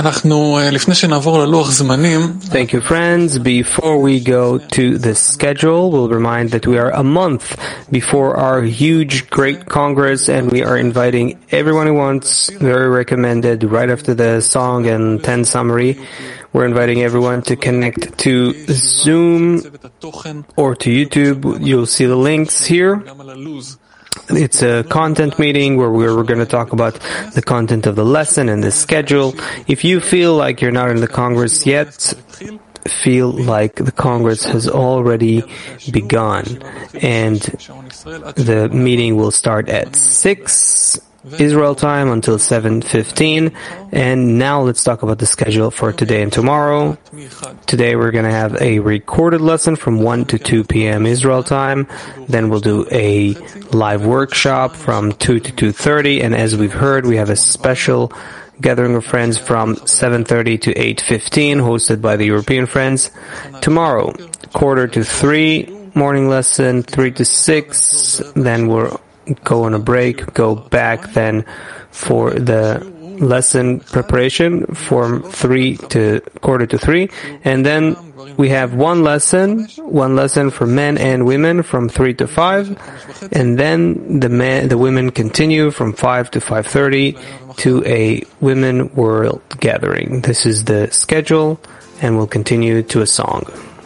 you, friends. Before we go to the schedule, we'll remind that we are a month before our huge, great Congress, and we are inviting everyone who wants, very recommended, right after the song and ten summary. We're inviting everyone to connect to Zoom or to YouTube. You'll see the links here. It's a content meeting where we're, we're going to talk about the content of the lesson and the schedule. If you feel like you're not in the Congress yet, feel like the Congress has already begun, and the meeting will start at six Israel time until seven fifteen. And now let's talk about the schedule for today and tomorrow. Today we're going to have a recorded lesson from one to two p.m. Israel time. Then we'll do a live workshop from two to two thirty. And as we've heard, we have a special gathering of friends from seven thirty to eight fifteen, hosted by the European Friends. Tomorrow, quarter to three, morning lesson, three to six. Then we'll go on a break, go back then for the lesson preparation from three to quarter to three. And then we have one lesson, one lesson for men and women from three to five. And then the men, the women continue from five to five thirty to a women world gathering. This is the schedule, and we'll continue to a song.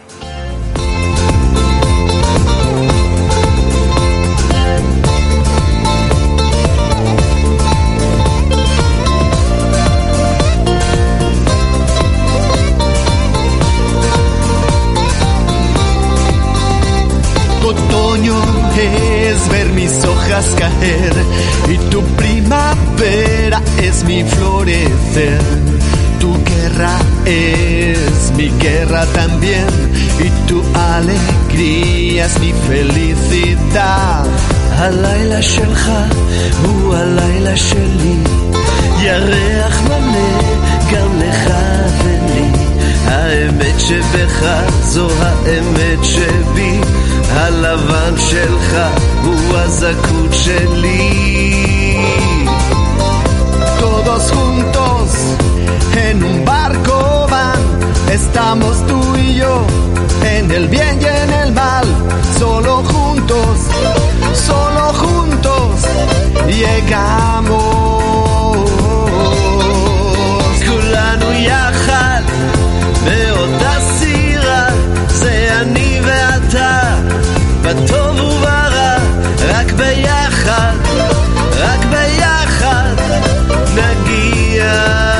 Es ver mis hojas caer y tu primavera es mi florecer. Tu guerra es mi guerra también y tu alegría es mi felicidad. הלילה שלך הוא הלילה שלי, ירח מלא גם לך ולי, האמת שבך זו האמת שבי, הלבן שלך הוא הזכות שלי. Todos juntos en un barco van, estamos tú y yo en el bien y en el mal, solo juntos, solo juntos llegamos. כולנו יחד באותה סירה, זה אני ואתה, בטוב וברע, רק ביחד, רק ביחד נגיע.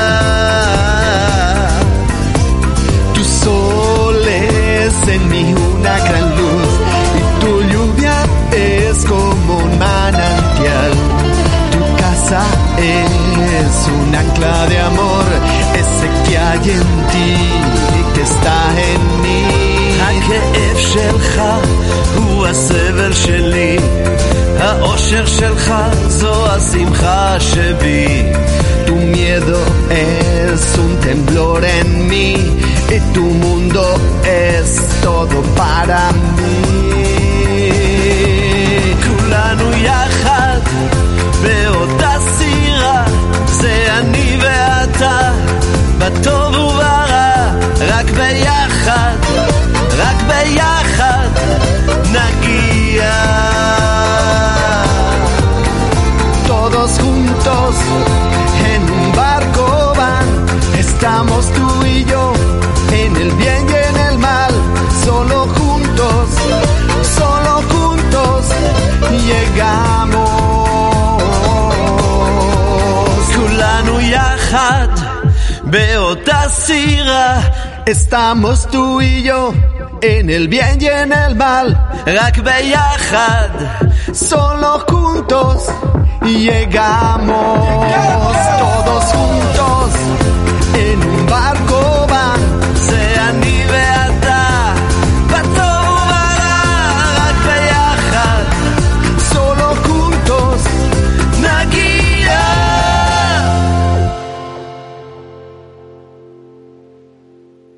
Tu sol es en mí una gran luz y tu lluvia es como un manantial. Tu casa es un ancla de amor, ese que hay en ti que está en mí. הכאב שלך הוא הסבל שלי, האושר שלך זו השמחה שבי. Tu miedo es un temblor en mí y tu mundo es todo para mí. כולנו יחד באותה סירה, זה אני ואתה, בטוב וברע, רק ביחד, רק ביחד נגיע. Todos juntos en un barco van, estamos tú y yo en el bien y en el mal, solo juntos, solo juntos llegamos. כולנו יחד באותה סירה, estamos tú y yo en el bien y en el mal, רק ביחד, solo juntos llegamos. Todos juntos en un barco